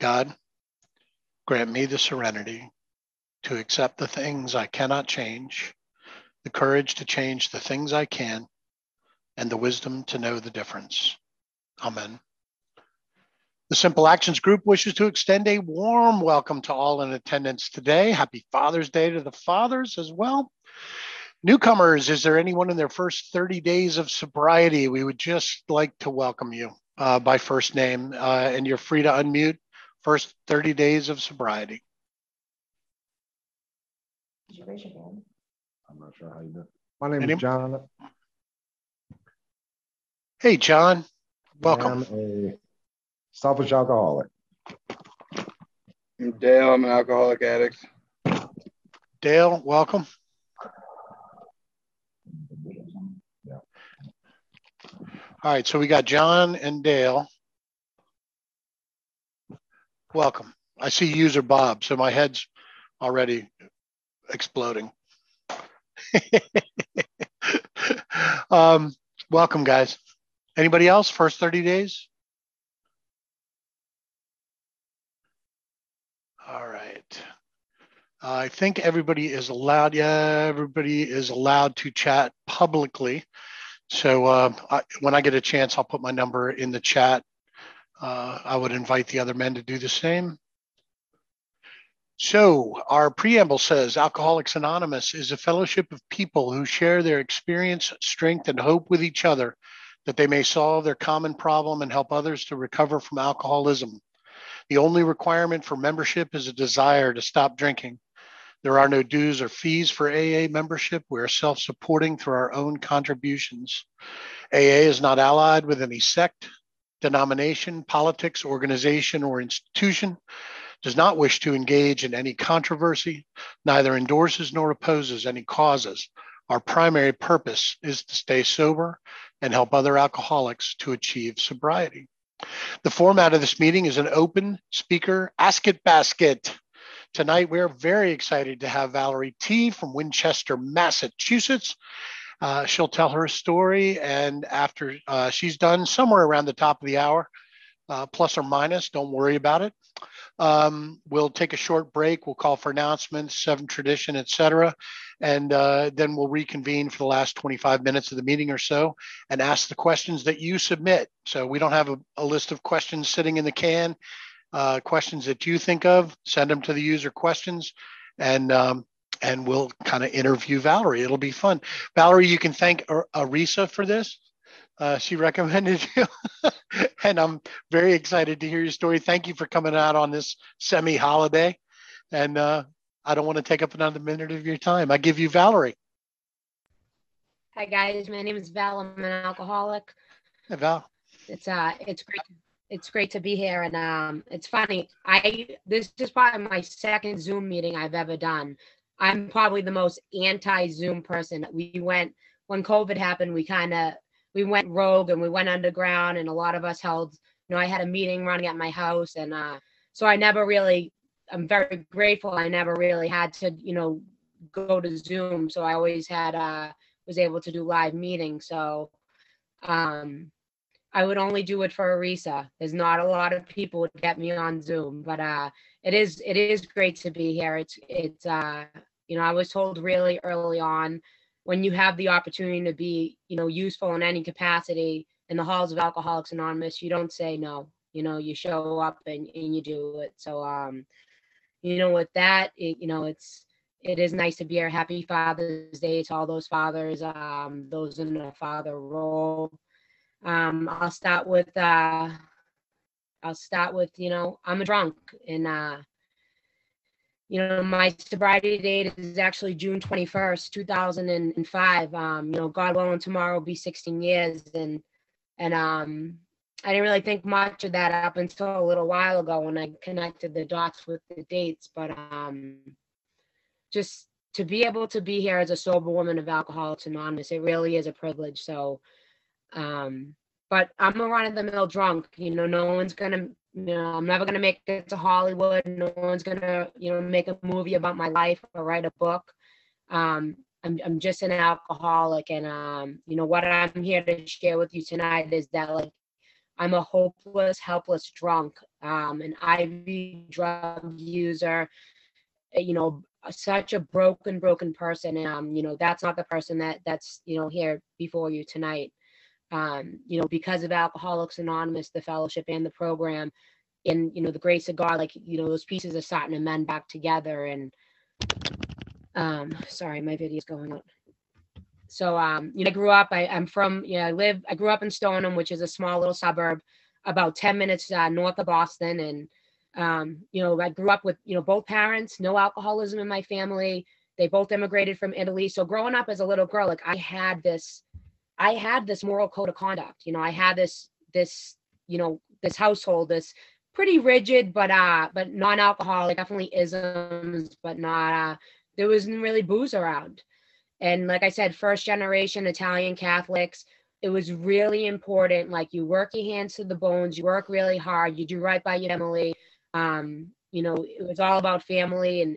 God, grant me the serenity to accept the things I cannot change, the courage to change the things I can, and the wisdom to know the difference. Amen. The Simple Actions Group wishes to extend a warm welcome to all in attendance today. Happy Father's Day to the fathers as well. Newcomers, is there anyone in their first 30 days of sobriety? We would just like to welcome you by first name, and you're free to unmute. First 30 days of sobriety. Did you raise your hand? I'm not sure how you do it. My name is John. Hey, John. Welcome. I'm a selfish alcoholic. I'm Dale. I'm an alcoholic addict. Dale, welcome. Yeah. All right, so we got John and Dale. Welcome. I see user Bob, so my head's already exploding. Welcome, guys. Anybody else? First 30 days? All right. I think everybody is allowed. Yeah, everybody is allowed to chat publicly. So when I get a chance, I'll put my number in the chat. I would invite the other men to do the same. So our preamble says Alcoholics Anonymous is a fellowship of people who share their experience, strength, and hope with each other that they may solve their common problem and help others to recover from alcoholism. The only requirement for membership is a desire to stop drinking. There are no dues or fees for AA membership. We are self-supporting through our own contributions. AA is not allied with any sect, denomination, politics, organization, or institution, does not wish to engage in any controversy, neither endorses nor opposes any causes. Our primary purpose is to stay sober and help other alcoholics to achieve sobriety. The format of this meeting is an open speaker ask it basket. Tonight, we're very excited to have Valerie T. from Winchester, Massachusetts. She'll tell her story, and after she's done, somewhere around the top of the hour, plus or minus, don't worry about it. We'll take a short break. We'll call for announcements, 7 Tradition, etc. And then we'll reconvene for the last 25 minutes of the meeting or so and ask the questions that you submit. So we don't have a list of questions sitting in the can. Questions that you think of, send them to the user questions, and we'll kind of interview Valerie. It'll be fun. Valerie, you can thank Arisa for this. She recommended you, and I'm very excited to hear your story. Thank you for coming out on this semi-holiday, and I don't want to take up another minute of your time. I give you Valerie. Hi guys, my name is Val. I'm an alcoholic. Hey, Val. It's great to be here, and it's funny. This is probably my second Zoom meeting I've ever done. I'm probably the most anti-Zoom person. We went when COVID happened. We went rogue and we went underground, and a lot of us held. I had a meeting running at my house, and so I never really. I'm very grateful. I never really had to, go to Zoom. So I always had was able to do live meetings. So. I would only do it for Arisa. There's not a lot of people would get me on Zoom, but it is great to be here. It's I was told really early on, when you have the opportunity to be, useful in any capacity in the halls of Alcoholics Anonymous, you don't say no. You show up and you do it. So with that, it is nice to be here. Happy Father's Day to all those fathers, those in the father role. I'll start with, I'm a drunk, and, my sobriety date is actually June 21st, 2005. God willing, tomorrow will be 16 years. And I didn't really think much of that up until a little while ago when I connected the dots with the dates. But just to be able to be here as a sober woman of Alcoholics Anonymous, it really is a privilege. So, but I'm a run-of-the-mill drunk. No one's gonna, I'm never gonna make it to Hollywood. No one's gonna, make a movie about my life or write a book. I'm just an alcoholic, and what I'm here to share with you tonight is that, like, I'm a hopeless, helpless drunk, an IV drug user, you know, such a broken person. And, you know, that's not the person that's, you know, here before you tonight. You know, because of Alcoholics Anonymous, the fellowship and the program, and, you know, the grace of God, like, you know, those pieces are starting to mend back together. And, sorry, my video's going out. So, you know, I grew up, I'm from, you know, I grew up in Stoneham, which is a small little suburb, about 10 minutes north of Boston. And, you know, I grew up with, you know, both parents, no alcoholism in my family. They both immigrated from Italy. So growing up as a little girl, like I had this moral code of conduct. You know, I had this, you know, this household, this pretty rigid, but non-alcoholic, definitely isms, but not, there wasn't really booze around. And like I said, first generation Italian Catholics, it was really important. Like you work your hands to the bones, you work really hard, you do right by your family. You know, it was all about family and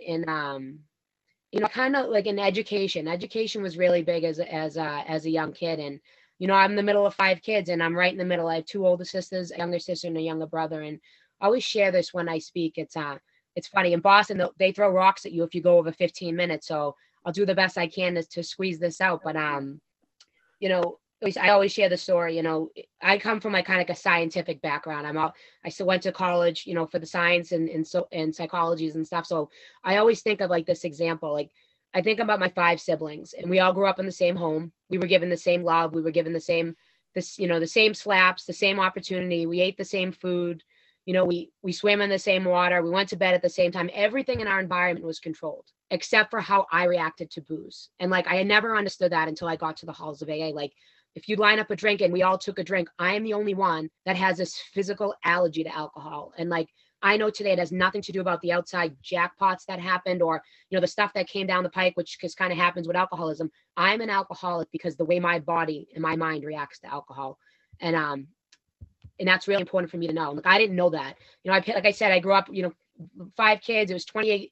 you know, kind of like in education. Education was really big as a young kid. And, you know, I'm in the middle of 5 kids and I'm right in the middle. I have 2 older sisters, a younger sister and a younger brother. And I always share this when I speak. It's funny. In Boston, they throw rocks at you if you go over 15 minutes. So I'll do the best I can to squeeze this out. But, you know, I always share the story. You know, I come from like kind of like a scientific background. I still went to college, you know, for the science and psychologies and stuff. So I always think of like this example. Like I think about my 5 siblings, and we all grew up in the same home. We were given the same love. We were given the same slaps, the same opportunity. We ate the same food. You know, we swam in the same water. We went to bed at the same time. Everything in our environment was controlled, except for how I reacted to booze. And like, I had never understood that until I got to the halls of AA. Like, if you line up a drink and we all took a drink, I am the only one that has this physical allergy to alcohol. And like, I know today it has nothing to do about the outside jackpots that happened or, you know, the stuff that came down the pike, which just kind of happens with alcoholism. I'm an alcoholic because the way my body and my mind reacts to alcohol. And that's really important for me to know. Like, I didn't know that. You know, like I said, I grew up, you know, 5 kids. It was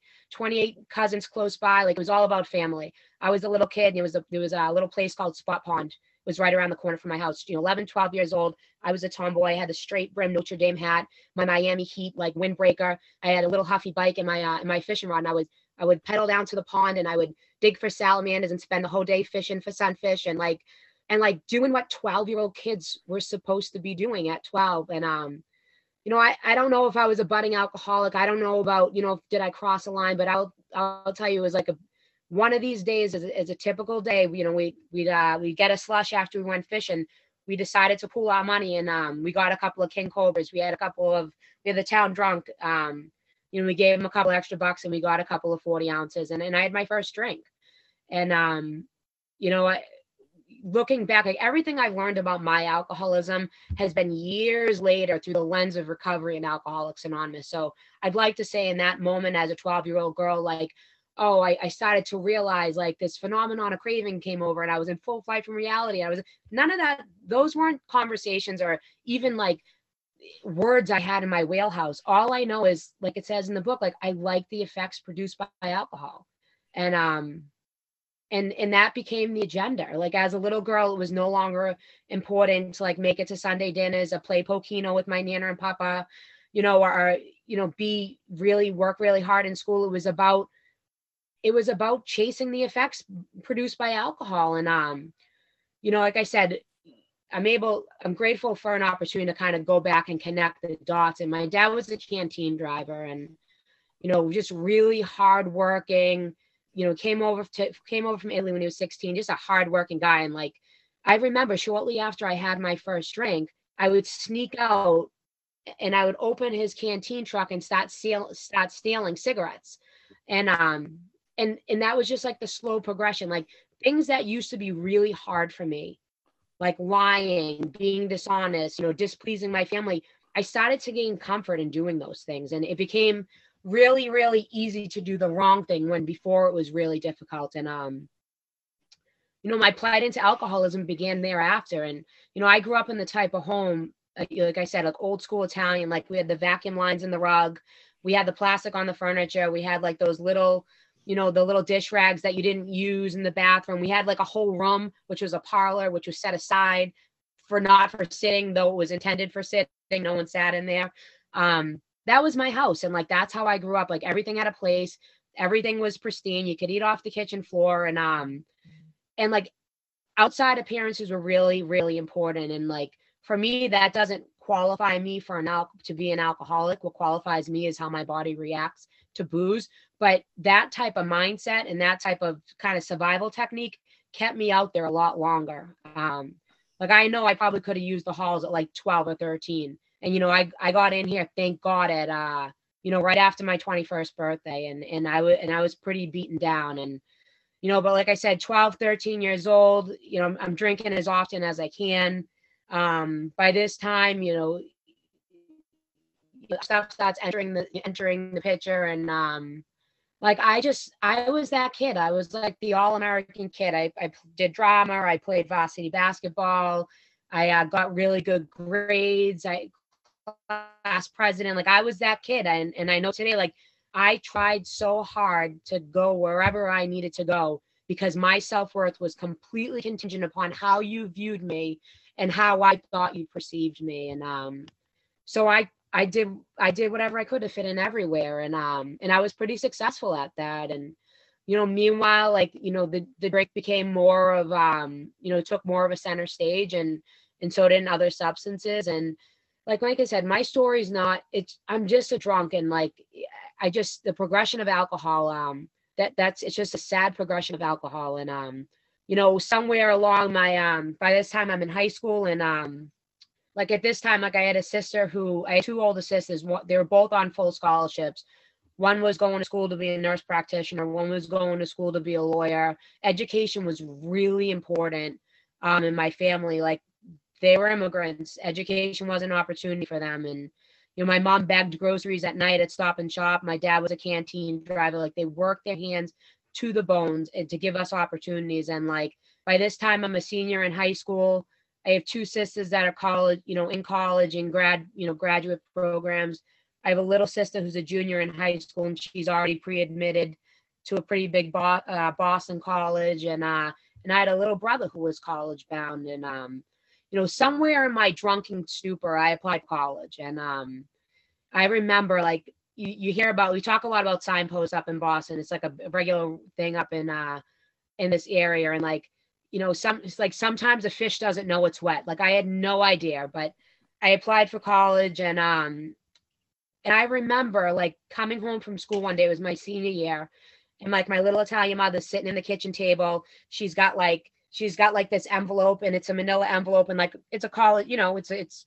28 cousins close by. Like, it was all about family. I was a little kid, and there was a little place called Spot Pond. It was right around the corner from my house. You know, 11, 12 years old. I was a tomboy. I had the straight brim Notre Dame hat, my Miami Heat like windbreaker. I had a little Huffy bike in my fishing rod, and I would pedal down to the pond and I would dig for salamanders and spend the whole day fishing for sunfish and doing what 12-year-old kids were supposed to be doing at 12. And you know, I don't know if I was a budding alcoholic. I don't know about, you know, did I cross a line, but I'll tell you, it was like one of these days is a typical day. You know, we'd get a slush after we went fishing. We decided to pool our money, and we got a couple of King Cobras. We had the town drunk. You know, we gave them a couple extra bucks, and we got a couple of 40 ounces, and I had my first drink. And you know, looking back, like everything I've learned about my alcoholism has been years later through the lens of recovery and Alcoholics Anonymous. So I'd like to say in that moment as a 12-year-old girl, like, oh, I started to realize like this phenomenon of craving came over and I was in full flight from reality. None of that, those weren't conversations or even like words I had in my wheelhouse. All I know is, like it says in the book, like I like the effects produced by alcohol. And that became the agenda. Like as a little girl, it was no longer important to like make it to Sunday dinners or play Pokino with my Nana and Papa, you know, or, you know, work really hard in school. It was about chasing the effects produced by alcohol. And, you know, like I said, I'm grateful for an opportunity to kind of go back and connect the dots. And my dad was a canteen driver and, you know, just really hardworking, you know, came over from Italy when he was 16, just a hardworking guy. And like, I remember shortly after I had my first drink, I would sneak out and I would open his canteen truck and start stealing cigarettes. And that was just like the slow progression, like things that used to be really hard for me, like lying, being dishonest, you know, displeasing my family. I started to gain comfort in doing those things. And it became really, really easy to do the wrong thing when before it was really difficult. And, you know, my plight into alcoholism began thereafter. And, you know, I grew up in the type of home, like I said, like old school Italian, like we had the vacuum lines in the rug. We had the plastic on the furniture. We had like those little, you know, the little dish rags that you didn't use in the bathroom. We had like a whole room, which was a parlor, which was set aside not for sitting, though it was intended for sitting. No one sat in there. That was my house. And like, that's how I grew up. Like everything had a place. Everything was pristine. You could eat off the kitchen floor. And like outside appearances were really, really important. And like, for me, that doesn't qualify me to be an alcoholic. What qualifies me is how my body reacts to booze. But that type of mindset and that type of kind of survival technique kept me out there a lot longer. Like I know I probably could have used the halls at like 12 or 13. And, you know, I got in here, thank God, at, you know, right after my 21st birthday. And I was pretty beaten down. And, you know, but like I said, 12, 13 years old, you know, I'm drinking as often as I can. By this time, you know, stuff starts entering the picture. And, like, I was that kid. I was like the all-American kid. I did drama. I played varsity basketball. I got really good grades. I class president. Like I was that kid. And I know today, like I tried so hard to go wherever I needed to go because my self-worth was completely contingent upon how you viewed me and how I thought you perceived me. And so I did whatever I could to fit in everywhere. And I was pretty successful at that. And, you know, meanwhile, like, you know, the drink became more of, you know, took more of a center stage and so did other substances. And like I said, my story is I'm just a drunk. And like, the progression of alcohol, it's just a sad progression of alcohol. And, you know, somewhere along my, by this time I'm in high school and, like at this time, like I had two older sisters. They were both on full scholarships. One was going to school to be a nurse practitioner. One was going to school to be a lawyer. Education was really important in my family. Like they were immigrants. Education was an opportunity for them. And, you know, my mom bagged groceries at night at Stop and Shop. My dad was a canteen driver. Like they worked their hands to the bones to give us opportunities. And like by this time, I'm a senior in high school. I have two sisters that are in college and graduate programs. I have a little sister who's a junior in high school and she's already pre-admitted to a pretty big Boston college. And I had a little brother who was college bound. And, you know, somewhere in my drunken stupor, I applied to college. And I remember like we talk a lot about signposts up in Boston. It's like a regular thing up in this area. And like, you know, sometimes a fish doesn't know it's wet. Like I had no idea, but I applied for college and I remember like coming home from school one day, it was my senior year, and like my little Italian mother sitting in the kitchen table, she's got like this envelope and it's a manila envelope and like it's a college, you know, it's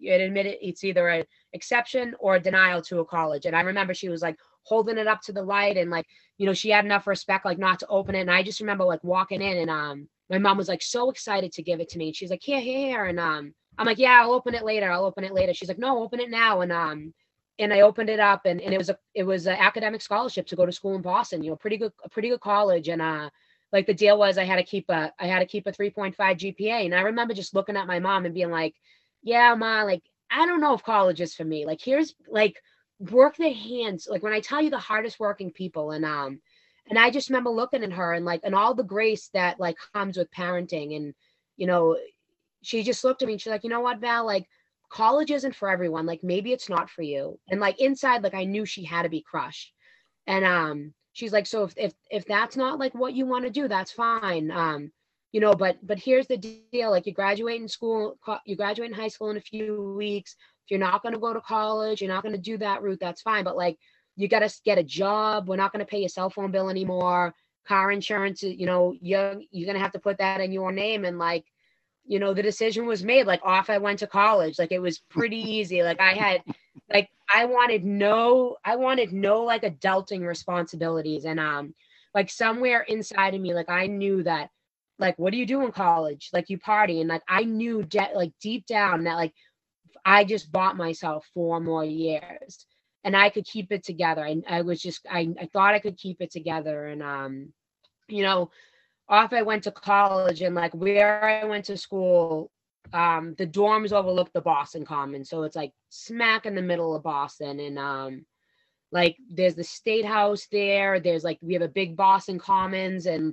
either an exception or a denial to a college. And I remember she was like holding it up to the light and like, you know, she had enough respect like not to open it. And I just remember like walking in and my mom was like so excited to give it to me. And she's like, here. And I'm like, yeah, I'll open it later. She's like, no, open it now. And I opened it up and it was an academic scholarship to go to school in Boston, you know, a pretty good college. And like the deal was I had to keep a 3.5 GPA. And I remember just looking at my mom and being like, yeah, Ma, like, I don't know if college is for me. Like, here's like work their hands. Like when I tell you the hardest working people and I just remember looking at her and like, and all the grace that like comes with parenting. And, you know, she just looked at me and she's like, you know what, Val, like college isn't for everyone. Like maybe it's not for you. And like inside, like I knew she had to be crushed. And she's like, so if that's not like what you want to do, that's fine. You know, but here's the deal. Like you graduate in high school in a few weeks. If you're not going to go to college, you're not going to do that route, that's fine. But like, you got to get a job. We're not going to pay your cell phone bill anymore. Car insurance, you know, you're going to have to put that in your name. And like, you know, the decision was made, like off I went to college. Like it was pretty easy. Like I wanted no like adulting responsibilities. And like somewhere inside of me, like I knew that, like, what do you do in college? Like you party. And like, I knew like deep down that like, I just bought myself 4 more years. And I could keep it together. I thought I could keep it together. And, you know, off I went to college and like where I went to school, the dorms overlooked the Boston Common. So it's like smack in the middle of Boston. And like there's the State House there. There's like, we have a big Boston Commons and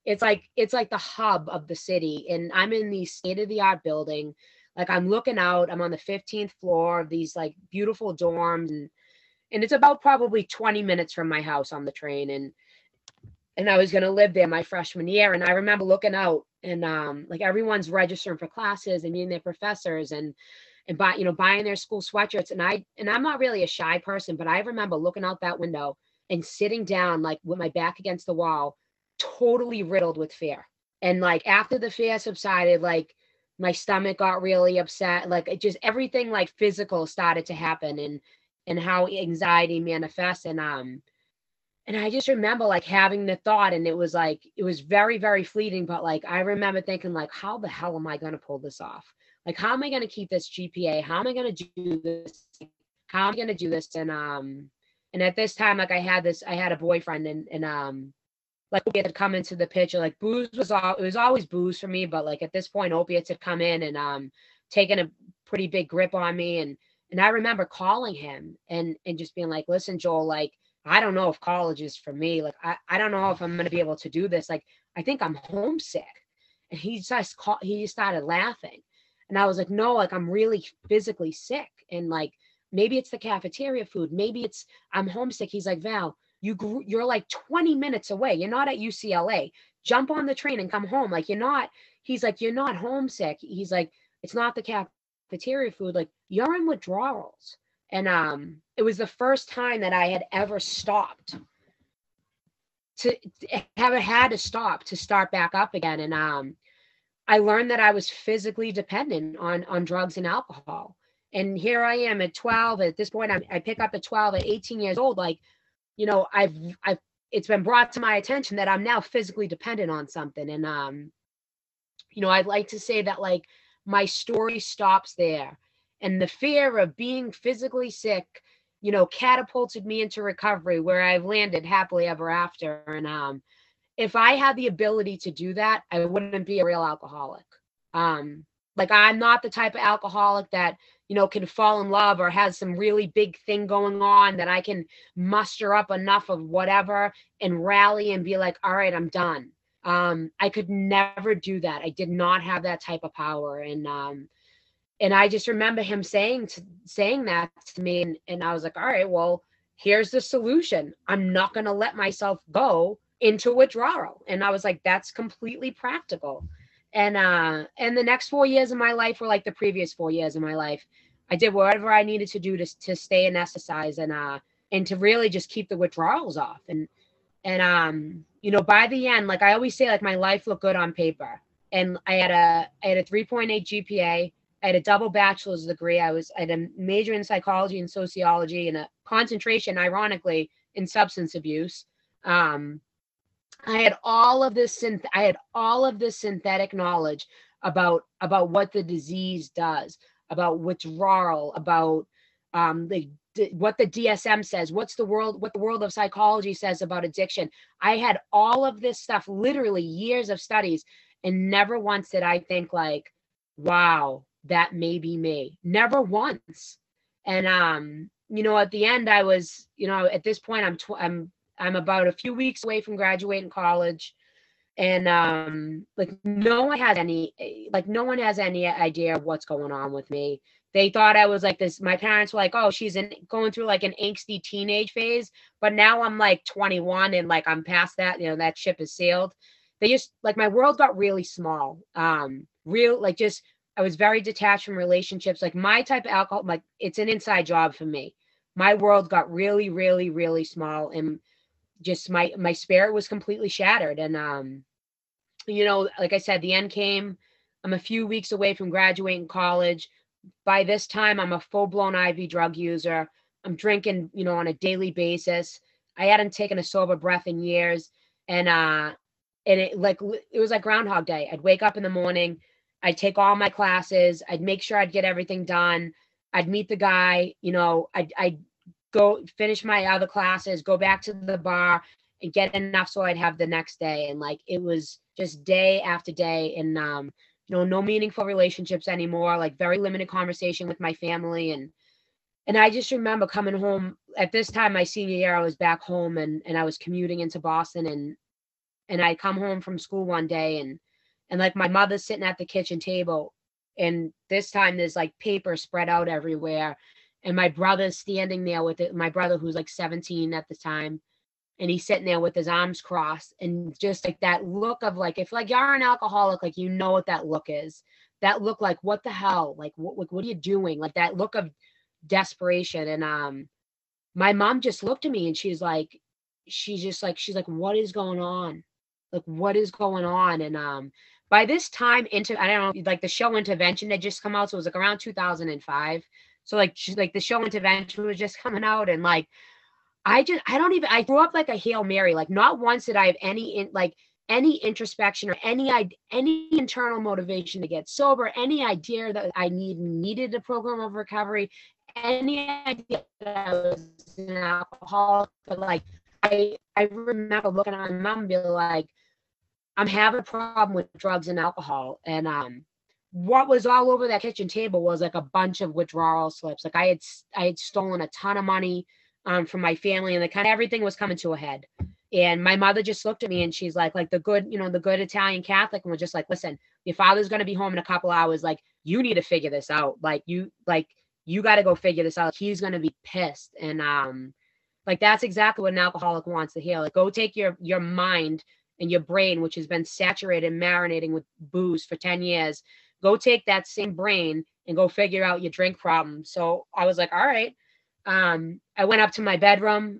it's like the hub of the city. And I'm in the state-of-the-art building. Like I'm looking out, I'm on the 15th floor of these like beautiful dorms, and it's about probably 20 minutes from my house on the train. And I was going to live there my freshman year. And I remember looking out and like everyone's registering for classes and meeting their professors and buying their school sweatshirts. And I'm not really a shy person, but I remember looking out that window and sitting down like with my back against the wall, totally riddled with fear. And like after the fear subsided, like my stomach got really upset. Like it just everything like physical started to happen, and how anxiety manifests. And I just remember like having the thought, and it was very, very fleeting. But like, I remember thinking like, how the hell am I going to pull this off? Like, how am I going to keep this GPA? How am I going to do this? How am I going to do this? And at this time, like I had a boyfriend, and like opiates had come into the picture. Like booze it was always booze for me. But like at this point, opiates had come in and taken a pretty big grip on me. And I remember calling him and just being like, listen, Joel, like, I don't know if college is for me. Like, I don't know if I'm going to be able to do this. Like, I think I'm homesick. And he just started laughing. And I was like, no, like, I'm really physically sick. And like, maybe it's the cafeteria food. Maybe I'm homesick. He's like, Val, you're like 20 minutes away. You're not at UCLA. Jump on the train and come home. Like, he's like, you're not homesick. He's like, it's not the cafeteria food. Like, you're in withdrawals. And it was the first time that I had ever stopped to start back up again. And I learned that I was physically dependent on drugs and alcohol. And here I am at 12. At this point, I pick up at 12 at 18 years old. Like, you know, it's been brought to my attention that I'm now physically dependent on something. And, you know, I'd like to say that like my story stops there. And the fear of being physically sick, you know, catapulted me into recovery, where I've landed happily ever after. And if I had the ability to do that, I wouldn't be a real alcoholic. Like I'm not the type of alcoholic that, you know, can fall in love or has some really big thing going on that I can muster up enough of whatever and rally and be like, all right, I'm done. I could never do that. I did not have that type of power. And I just remember him saying that to me. And I was like, all right, well, here's the solution. I'm not going to let myself go into withdrawal. And I was like, that's completely practical. And the next 4 years of my life were like the previous 4 years of my life. I did whatever I needed to do to stay anesthetized and to really just keep the withdrawals off. And you know, by the end, like I always say, like my life looked good on paper. And I had a 3.8 GPA. I had a double bachelor's degree. I had a major in psychology and sociology and a concentration, ironically, in substance abuse. I had all of this synthetic knowledge about what the disease does, about withdrawal, about what the DSM says, what the world of psychology says about addiction. I had all of this stuff, literally years of studies, and never once did I think like, wow, that may be me. Never once. And you know, at the end, I was, you know, at this point, I'm about a few weeks away from graduating college, and like no one has any idea of what's going on with me. They thought I was like this. My parents were like, oh, she's going through like an angsty teenage phase, but now I'm like 21 and like I'm past that. You know, that ship is sailed. They just like my world got really small. I was very detached from relationships. Like my type of alcohol, like it's an inside job for me. My world got really, really, really small, and just my spirit was completely shattered. And you know, like I said, the end came. I'm a few weeks away from graduating college. By this time, I'm a full-blown IV drug user. I'm drinking, you know, on a daily basis. I hadn't taken a sober breath in years, and it was like Groundhog Day. I'd wake up in the morning. I'd take all my classes. I'd make sure I'd get everything done. I'd meet the guy, you know, I'd go finish my other classes, go back to the bar and get enough so I'd have the next day. And like, it was just day after day. And, you know, no meaningful relationships anymore, like very limited conversation with my family. And I just remember coming home at this time, my senior year, I was back home and I was commuting into Boston, I come home from school one day and like my mother's sitting at the kitchen table, and this time there's like paper spread out everywhere, and my brother's standing there with it. My brother, who's like 17 at the time, and he's sitting there with his arms crossed, and just like that look of like, if like you're an alcoholic, like, you know what that look is. That look like, what the hell? Like, what are you doing? Like that look of desperation. And my mom just looked at me and she's like, what is going on? Like, what is going on? And by this time, I don't know, like the show Intervention had just come out. So it was like around 2005. So like, the show Intervention was just coming out. And like, I grew up like a Hail Mary. Like, not once did I have any introspection or any internal motivation to get sober, any idea that I needed a program of recovery, any idea that I was an alcoholic. But like, I remember looking at my mom and being like, I'm having a problem with drugs and alcohol. And what was all over that kitchen table was like a bunch of withdrawal slips. Like I had stolen a ton of money from my family, and the kind of everything was coming to a head. And my mother just looked at me and she's like the good Italian Catholic, and was just like, listen, your father's going to be home in a couple hours. Like, you need to figure this out. You got to go figure this out. He's going to be pissed. And like, that's exactly what an alcoholic wants to hear. Like, go take your mind and your brain, which has been saturated and marinating with booze for 10 years. Go take that same brain and go figure out your drink problem. So I was like, all right. I went up to my bedroom.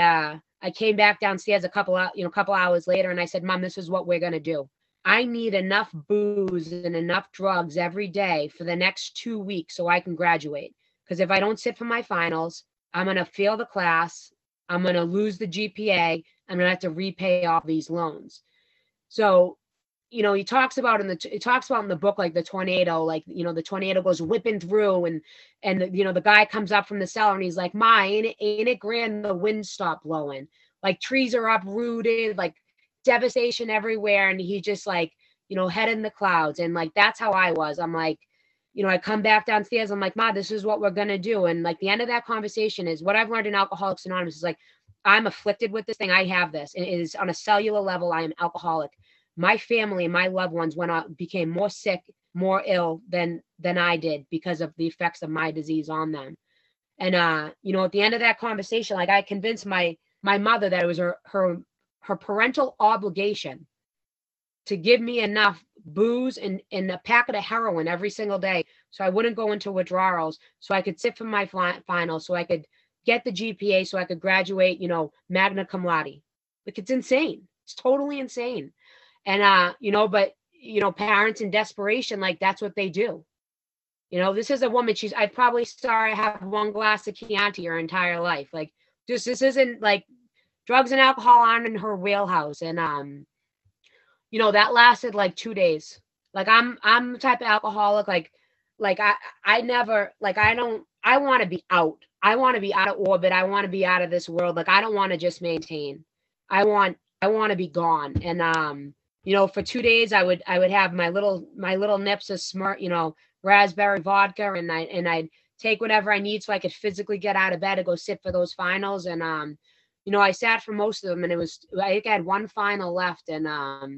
I came back downstairs a couple hours later, and I said, Mom, this is what we're going to do. I need enough booze and enough drugs every day for the next 2 weeks so I can graduate. Because if I don't sit for my finals, I'm going to fail the class. I'm going to lose the GPA. I'm going to have to repay all these loans. So, he talks about in the book, like the tornado, like, the tornado goes whipping through, and the guy comes up from the cellar and he's like, Ma, ain't it grand the wind stopped blowing? Like, trees are uprooted, like devastation everywhere. And he just like, head in the clouds. And like, that's how I was. I'm like, I come back downstairs. I'm like, Ma, this is what we're going to do. And like, the end of that conversation is what I've learned in Alcoholics Anonymous is like, I'm afflicted with this thing. I have this. And it is on a cellular level. I am alcoholic. My family, my loved ones became more sick, more ill than I did because of the effects of my disease on them. And, at the end of that conversation, like, I convinced my mother that it was her parental obligation to give me enough booze and a packet of heroin every single day so I wouldn't go into withdrawals, so I could sit for my finals, so I could get the GPA, so I could graduate, magna cum laude. Like, it's insane. It's totally insane. And, but, parents in desperation, like, that's what they do. This is a woman, I probably saw her have one glass of Chianti her entire life. Like, this isn't like, drugs and alcohol aren't in her wheelhouse. And, that lasted like 2 days. Like, I'm the type of alcoholic, I never, like, I want to be out. I want to be out of orbit. I want to be out of this world. Like, I don't want to just maintain. I want to be gone. And, for 2 days, I would have my little nips of raspberry vodka, and I'd take whatever I need so I could physically get out of bed to go sit for those finals. And, I sat for most of them, and I had one final left, and I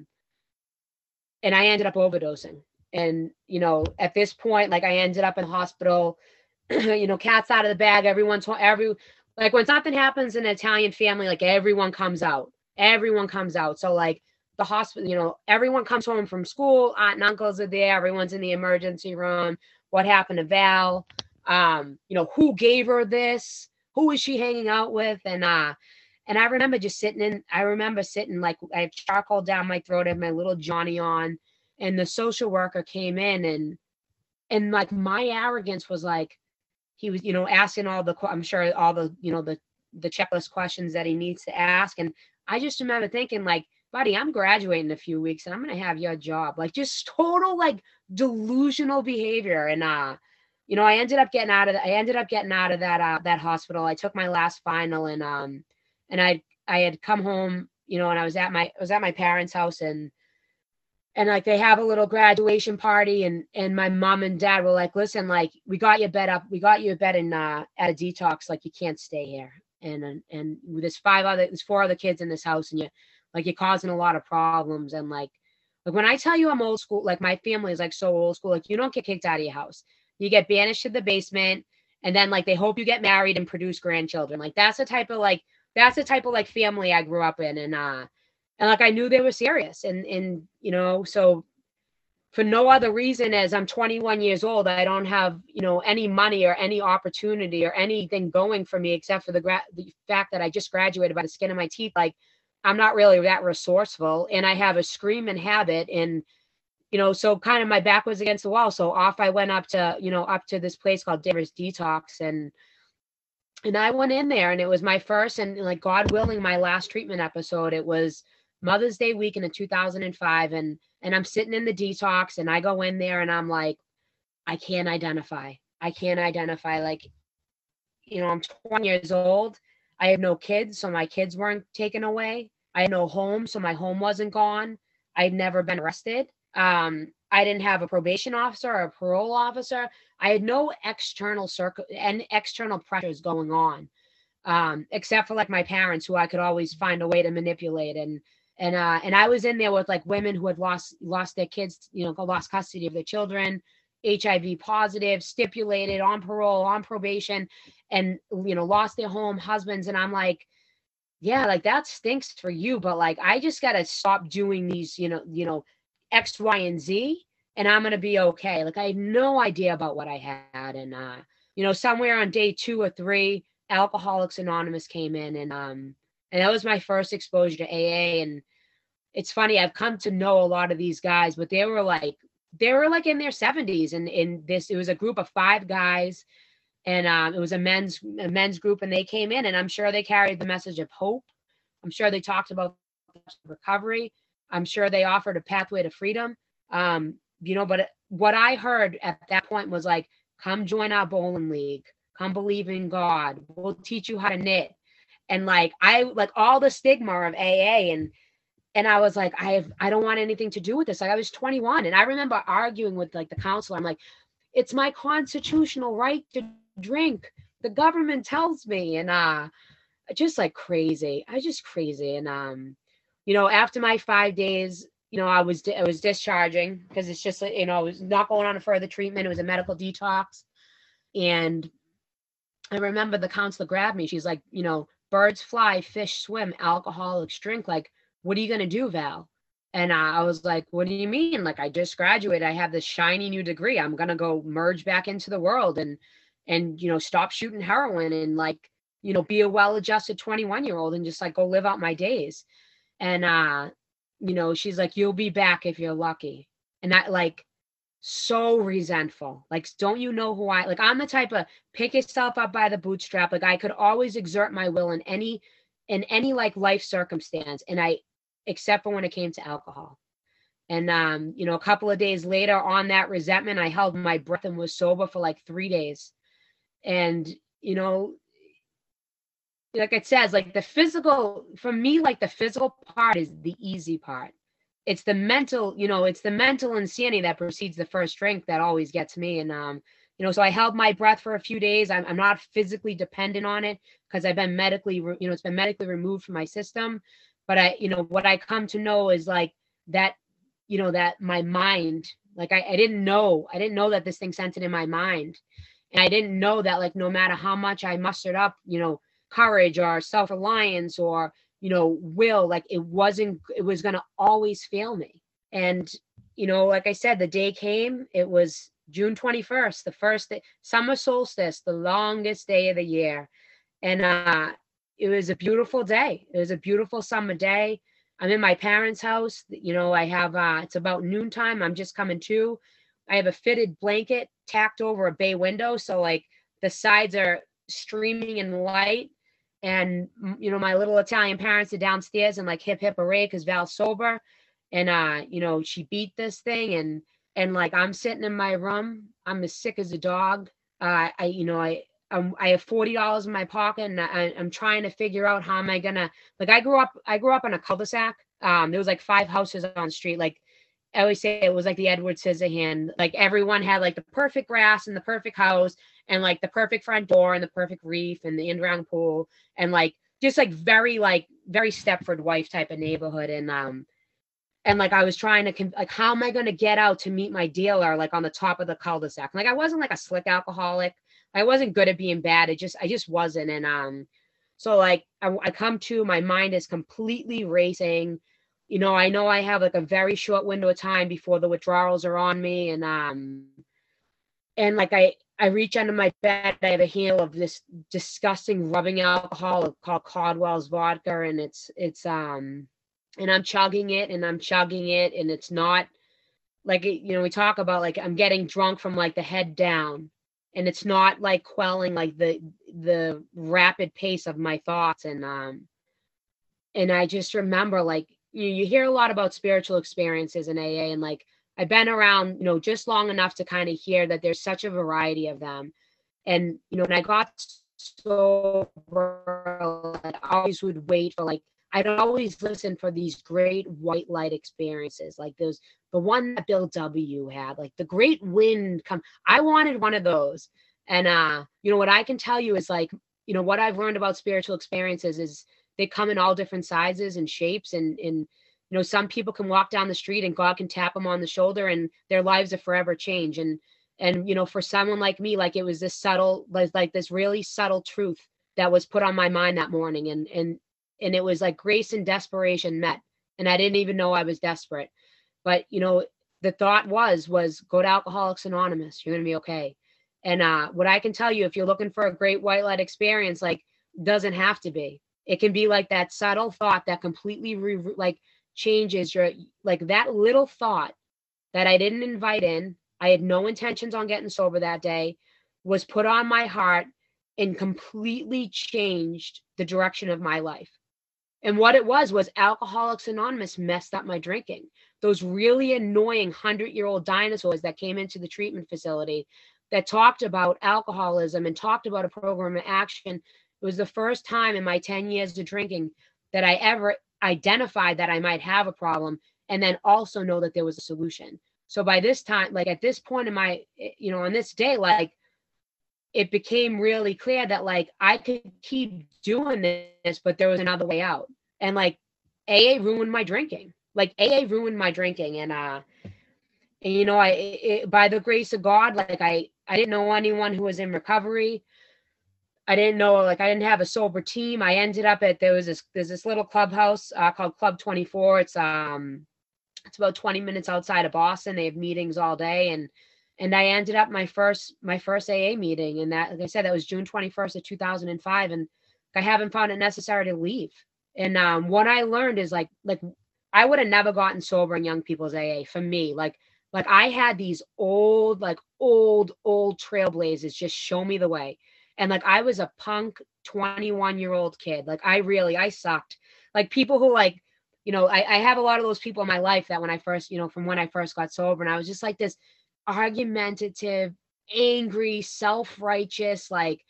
ended up overdosing. And, at this point, like, I ended up in the hospital, cat's out of the bag. Like, when something happens in an Italian family, like, everyone comes out. So like, the hospital, everyone comes home from school, aunt and uncles are there, everyone's in the emergency room. What happened to Val? Who gave her this? Who is she hanging out with? And I remember just sitting like, I had charcoal down my throat, I had my little Johnny on, and the social worker came in, and like, my arrogance was like, he was, asking I'm sure all the, the checklist questions that he needs to ask. And I just remember thinking, like, buddy, I'm graduating in a few weeks and I'm going to have your job. Like, just total, like, delusional behavior. And, I ended up getting out of that hospital. I took my last final, and I had come home, and I was at my parents' house, and like, they have a little graduation party, and my mom and dad were like, listen, like, we got you a bed in at a detox. Like, you can't stay here. And there's 4 other kids in this house, and like you're causing a lot of problems. And like when I tell you I'm old school, like my family is like so old school, like you don't get kicked out of your house. You get banished to the basement, and then like they hope you get married and produce grandchildren. Like that's the type of like family I grew up in. And like I knew they were serious. And you know, so for no other reason as I'm 21 years old, I don't have, you know, any money or any opportunity or anything going for me except for the fact that I just graduated by the skin of my teeth. Like I'm not really that resourceful, and I have a screaming habit. And, you know, so kind of my back was against the wall. So off I went up to this place called Davis Detox. And I went in there, and it was my first, and like God willing, my last treatment episode. It was Mother's Day weekend in 2005. And I'm sitting in the detox, and I go in there and I'm like, I can't identify. Like, you know, I'm 20 years old. I have no kids, so my kids weren't taken away. I had no home, so my home wasn't gone. I'd never been arrested. I didn't have a probation officer or a parole officer. I had no external pressures going on, except for like my parents, who I could always find a way to manipulate. And I was in there with like women who had lost their kids, you know, lost custody of their children, HIV positive, stipulated, on parole, on probation, and, you know, lost their home, husbands. And I'm like, yeah, like that stinks for you, but like I just got to stop doing these, you know, X, Y, and Z, and I'm going to be okay. Like I had no idea about what I had. And, you know, somewhere on day 2 or 3, Alcoholics Anonymous came in, and that was my first exposure to AA. And it's funny, I've come to know a lot of these guys, but they were like in their 70s. And it was a group of 5 guys, and it was a men's group, and they came in, and I'm sure they carried the message of hope. I'm sure they talked about recovery. I'm sure they offered a pathway to freedom. You know, but what I heard at that point was like, come join our bowling league, come believe in God, we'll teach you how to knit. And like all the stigma of AA, and I was like, I don't want anything to do with this. Like I was 21, and I remember arguing with like the counselor. I'm like, it's my constitutional right to drink. The government tells me. And just like crazy. I was just crazy. And you know, after my 5 days, you know, I was discharging, because it's just, you know, I was not going on a further treatment. It was a medical detox. And I remember the counselor grabbed me. She's like, you know, birds fly, fish swim, alcoholics drink. Like, what are you going to do, Val? And I was like, what do you mean? Like, I just graduated. I have this shiny new degree. I'm going to go merge back into the world and, you know, stop shooting heroin and like, you know, be a well-adjusted 21-year-old and just like go live out my days. And, you know, she's like, you'll be back if you're lucky. And that, like, so resentful. Like, don't you know who I'm the type of pick yourself up by the bootstrap. Like I could always exert my will in any like life circumstance. And except for when it came to alcohol. And, you know, a couple of days later on that resentment, I held my breath and was sober for like 3 days. And, you know, like it says, like the physical, for me, like the physical part is the easy part. It's the mental, you know, it's the mental insanity that precedes the first drink that always gets me. And, you know, so I held my breath for a few days. I'm not physically dependent on it because I've been it's been medically removed from my system. But you know, what I come to know is like that, you know, that my mind, like I didn't know that this thing sent it in my mind. And I didn't know that, like, no matter how much I mustered up, you know, courage or self-reliance or, you know, will, like it was going to always fail me. And, you know, like I said, the day came, it was June 21st, the first day, summer solstice, the longest day of the year. And it was a beautiful day. It was a beautiful summer day. I'm in my parents' house. You know, I have, it's about noontime. I'm just coming to. I have a fitted blanket tacked over a bay window. So like the sides are streaming in light. And, you know, my little Italian parents are downstairs and like hip, hip, hooray, because Val's sober. And, you know, she beat this thing. And like, I'm sitting in my room. I'm as sick as a dog. I have $40 in my pocket, and I'm trying to figure out how am I gonna, like, I grew up in a cul-de-sac. There was like 5 houses on the street. Like I always say, it was like the Edward Scissorhand. Like everyone had like the perfect grass and the perfect house and like the perfect front door and the perfect reef and the in-ground pool. And like just like very Stepford wife type of neighborhood. And like I was trying to like, how am I going to get out to meet my dealer like on the top of the cul-de-sac? Like I wasn't like a slick alcoholic. I wasn't good at being bad. I just wasn't. And so like I come to, my mind is completely racing. You know I have like a very short window of time before the withdrawals are on me. And like I reach under my bed. I have a handle of this disgusting rubbing alcohol called Caldwell's vodka, and it's and I'm chugging it and and it's not like we talk about like I'm getting drunk from like the head down, and it's not like quelling like the rapid pace of my thoughts. And I just remember like you hear a lot about spiritual experiences in AA, and like I've been around, just long enough to kind of hear that there's such a variety of them. And, when I got sober, I always would wait for like, I'd always listen for these great white light experiences, like the one that Bill W. had, like the great wind come. I wanted one of those. And, what I can tell you is like, what I've learned about spiritual experiences is they come in all different sizes and shapes. And some people can walk down the street and God can tap them on the shoulder and their lives are forever changed. And for someone like me, like it was this subtle, like this really subtle truth that was put on my mind that morning. And it was like grace and desperation met. And I didn't even know I was desperate. But, the thought was go to Alcoholics Anonymous. You're going to be okay. And what I can tell you, if you're looking for a great white light experience, like doesn't have to be. It can be like that subtle thought that completely changes your, like that little thought that I didn't invite in. I had no intentions on getting sober that day, was put on my heart and completely changed the direction of my life. And what it was Alcoholics Anonymous messed up my drinking. Those really annoying 100-year-old dinosaurs that came into the treatment facility that talked about alcoholism and talked about a program of action. It was the first time in my 10 years of drinking that I ever identified that I might have a problem and then also know that there was a solution. So by this time, like at this point in my, on this day, like it became really clear that like I could keep doing this, but there was another way out. And like AA ruined my drinking. Like AA ruined my drinking. And by the grace of God, like I didn't know anyone who was in recovery. I didn't know, like I didn't have a sober team. I ended up there's this little clubhouse called Club 24. It's about 20 minutes outside of Boston. They have meetings all day. And I ended up my first AA meeting. And that, like I said, that was June 21st of 2005. And I haven't found it necessary to leave. And what I learned is like I would have never gotten sober in young people's AA for me. Like I had these old trailblazers just show me the way. And like, I was a punk 21-year-old kid. Like I sucked. Like people who like, I have a lot of those people in my life that when I first, from when I first got sober, and I was just like this argumentative, angry, self-righteous, like,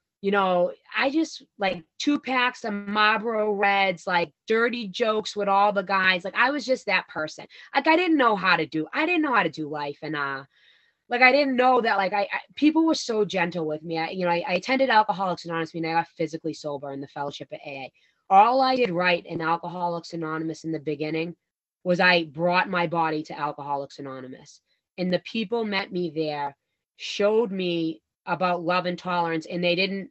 I just like 2 packs of Marlboro Reds, like dirty jokes with all the guys. Like I was just that person. Like I didn't know how to do life. And, like, I didn't know that, like, people were so gentle with me. I attended Alcoholics Anonymous and I got physically sober in the fellowship at AA. All I did right in Alcoholics Anonymous in the beginning was I brought my body to Alcoholics Anonymous. And the people met me there, showed me about love and tolerance, and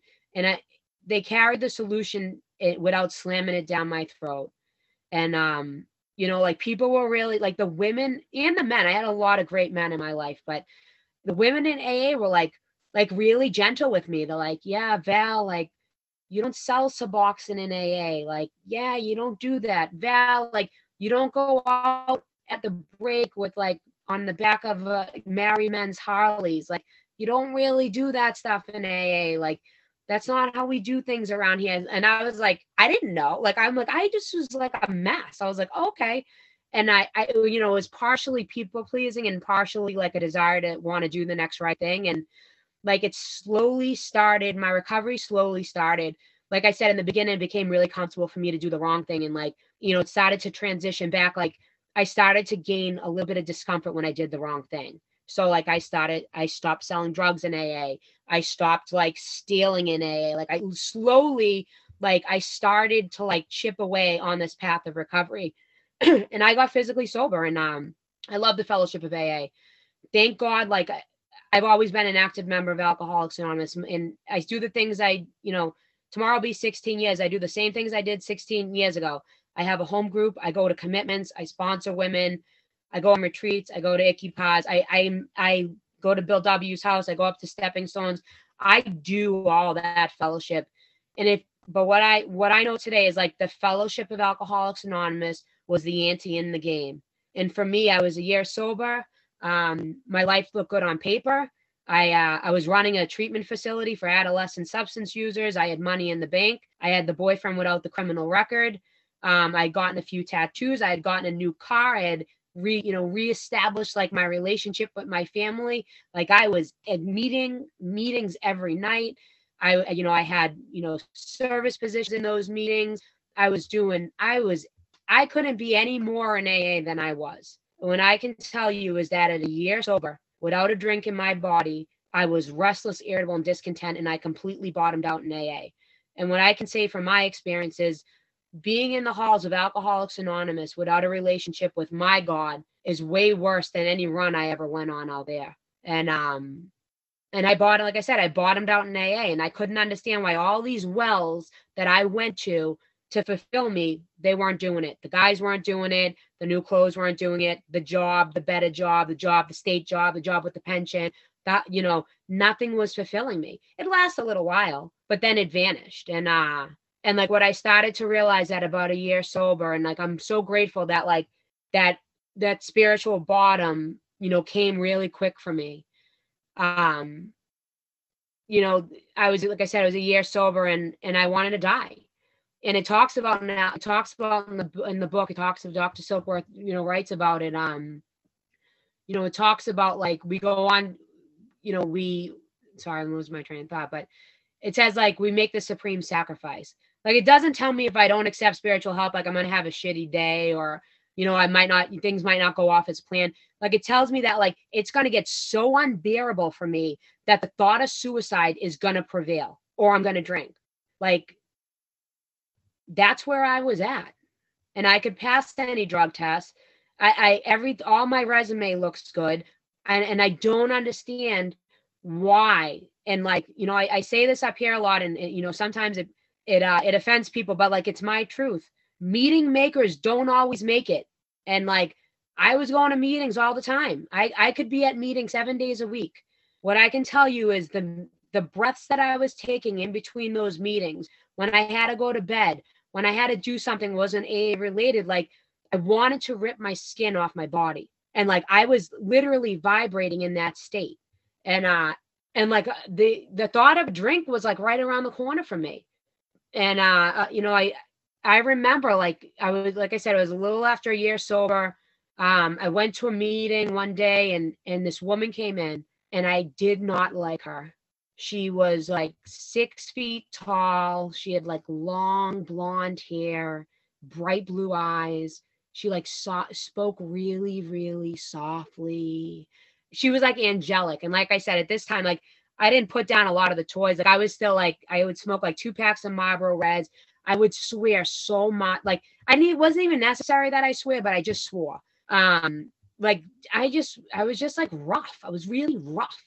they carried the solution without slamming it down my throat. And, like people were really, like the women and the men, I had a lot of great men in my life, but the women in AA were like really gentle with me. They're like, yeah, Val, like you don't sell Suboxone in AA. Like, yeah, you don't do that. Val, like you don't go out at the break with like on the back of married men's Harleys. Like you don't really do that stuff in AA. Like that's not how we do things around here. And I was like, I didn't know. Like, I just was like a mess. I was like, okay. And I it was partially people pleasing and partially like a desire to want to do the next right thing. And like, it slowly started, my recovery slowly started. Like I said, in the beginning, it became really comfortable for me to do the wrong thing. And like, it started to transition back. Like I started to gain a little bit of discomfort when I did the wrong thing. So like I stopped selling drugs in AA. I stopped like stealing in AA. Like I slowly like I started to like chip away on this path of recovery. And I got physically sober, and I love the fellowship of AA. Thank God, like I've always been an active member of Alcoholics Anonymous, and I do the things tomorrow will be 16 years. I do the same things I did 16 years ago. I have a home group. I go to commitments. I sponsor women. I go on retreats. I go to Icky Pods. I go to Bill W's house. I go up to Stepping Stones. I do all that fellowship. But what I know today is like the fellowship of Alcoholics Anonymous was the ante in the game. And for me, I was a year sober. My life looked good on paper. I was running a treatment facility for adolescent substance users. I had money in the bank. I had the boyfriend without the criminal record. I had gotten a few tattoos. I had gotten a new car. I had reestablished like my relationship with my family. Like I was at meetings every night. I had, service positions in those meetings. I couldn't be any more in AA than I was. What I can tell you is that at a year sober, without a drink in my body, I was restless, irritable, and discontent, and I completely bottomed out in AA. And what I can say from my experience is being in the halls of Alcoholics Anonymous without a relationship with my God is way worse than any run I ever went on out there. And I bottomed out in AA, and I couldn't understand why all these wells that I went to fulfill me, they weren't doing it. The guys weren't doing it. The new clothes weren't doing it. The job, the better job, the state job, the job with the pension, that, nothing was fulfilling me. It lasted a little while, but then it vanished. And like what I started to realize at about a year sober, and like I'm so grateful that like that spiritual bottom, came really quick for me. I was, like I said, I was a year sober, and I wanted to die. And it talks about in the book, it talks of Dr. Silkworth, writes about it. It talks about like we go on, sorry, I'm losing my train of thought, but it says like we make the supreme sacrifice. Like it doesn't tell me if I don't accept spiritual help, like I'm going to have a shitty day, or, things might not go off as planned. Like it tells me that like it's going to get so unbearable for me that the thought of suicide is going to prevail, or I'm going to drink. Like that's where I was at. And I could pass any drug test. All my resume looks good. And I don't understand why. And like, I say this up here a lot, and sometimes it offends people, but like, it's my truth. Meeting makers don't always make it. And like, I was going to meetings all the time. I could be at meetings 7 days a week. What I can tell you is the breaths that I was taking in between those meetings, when I had to go to bed, when I had to do something wasn't AA related, like I wanted to rip my skin off my body. And like, I was literally vibrating in that state. And like the thought of a drink was like right around the corner from me. And, I remember like, like I said, it was a little after a year sober. I went to a meeting one day, and this woman came in, and I did not like her. She was like 6 feet tall. She had like long blonde hair, bright blue eyes. She like spoke really, really softly. She was like angelic. And like I said, at this time, like I didn't put down a lot of the toys. Like I was still like, I would smoke like 2 packs of Marlboro Reds. I would swear so much. Like it wasn't even necessary that I swear, but I just swore. Like I was just like rough. I was really rough.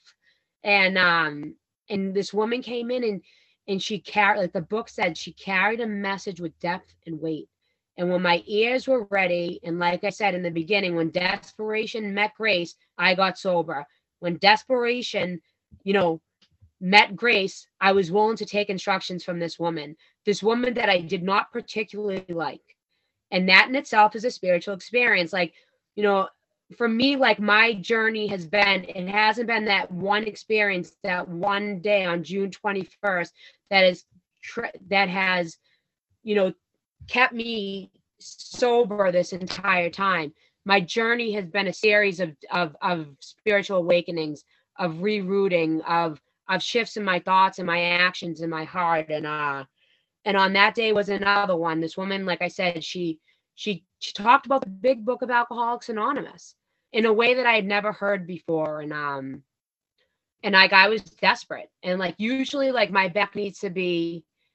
And this woman came in, and she carried, like the book said, she carried a message with depth and weight. And when my ears were ready, and like I said in the beginning, when desperation met grace, I got sober. When desperation, met grace, I was willing to take instructions from this woman that I did not particularly like. And that in itself is a spiritual experience. Like, for me, like my journey has been, it hasn't been that one experience, that one day on June 21st that has, kept me sober this entire time. My journey has been a series of spiritual awakenings, of rerouting, of shifts in my thoughts and my actions in my heart. And on that day was another one. This woman, like I said, she talked about the big book of Alcoholics Anonymous in a way that I had never heard before. And like, I was desperate. And like, usually like my back needs to be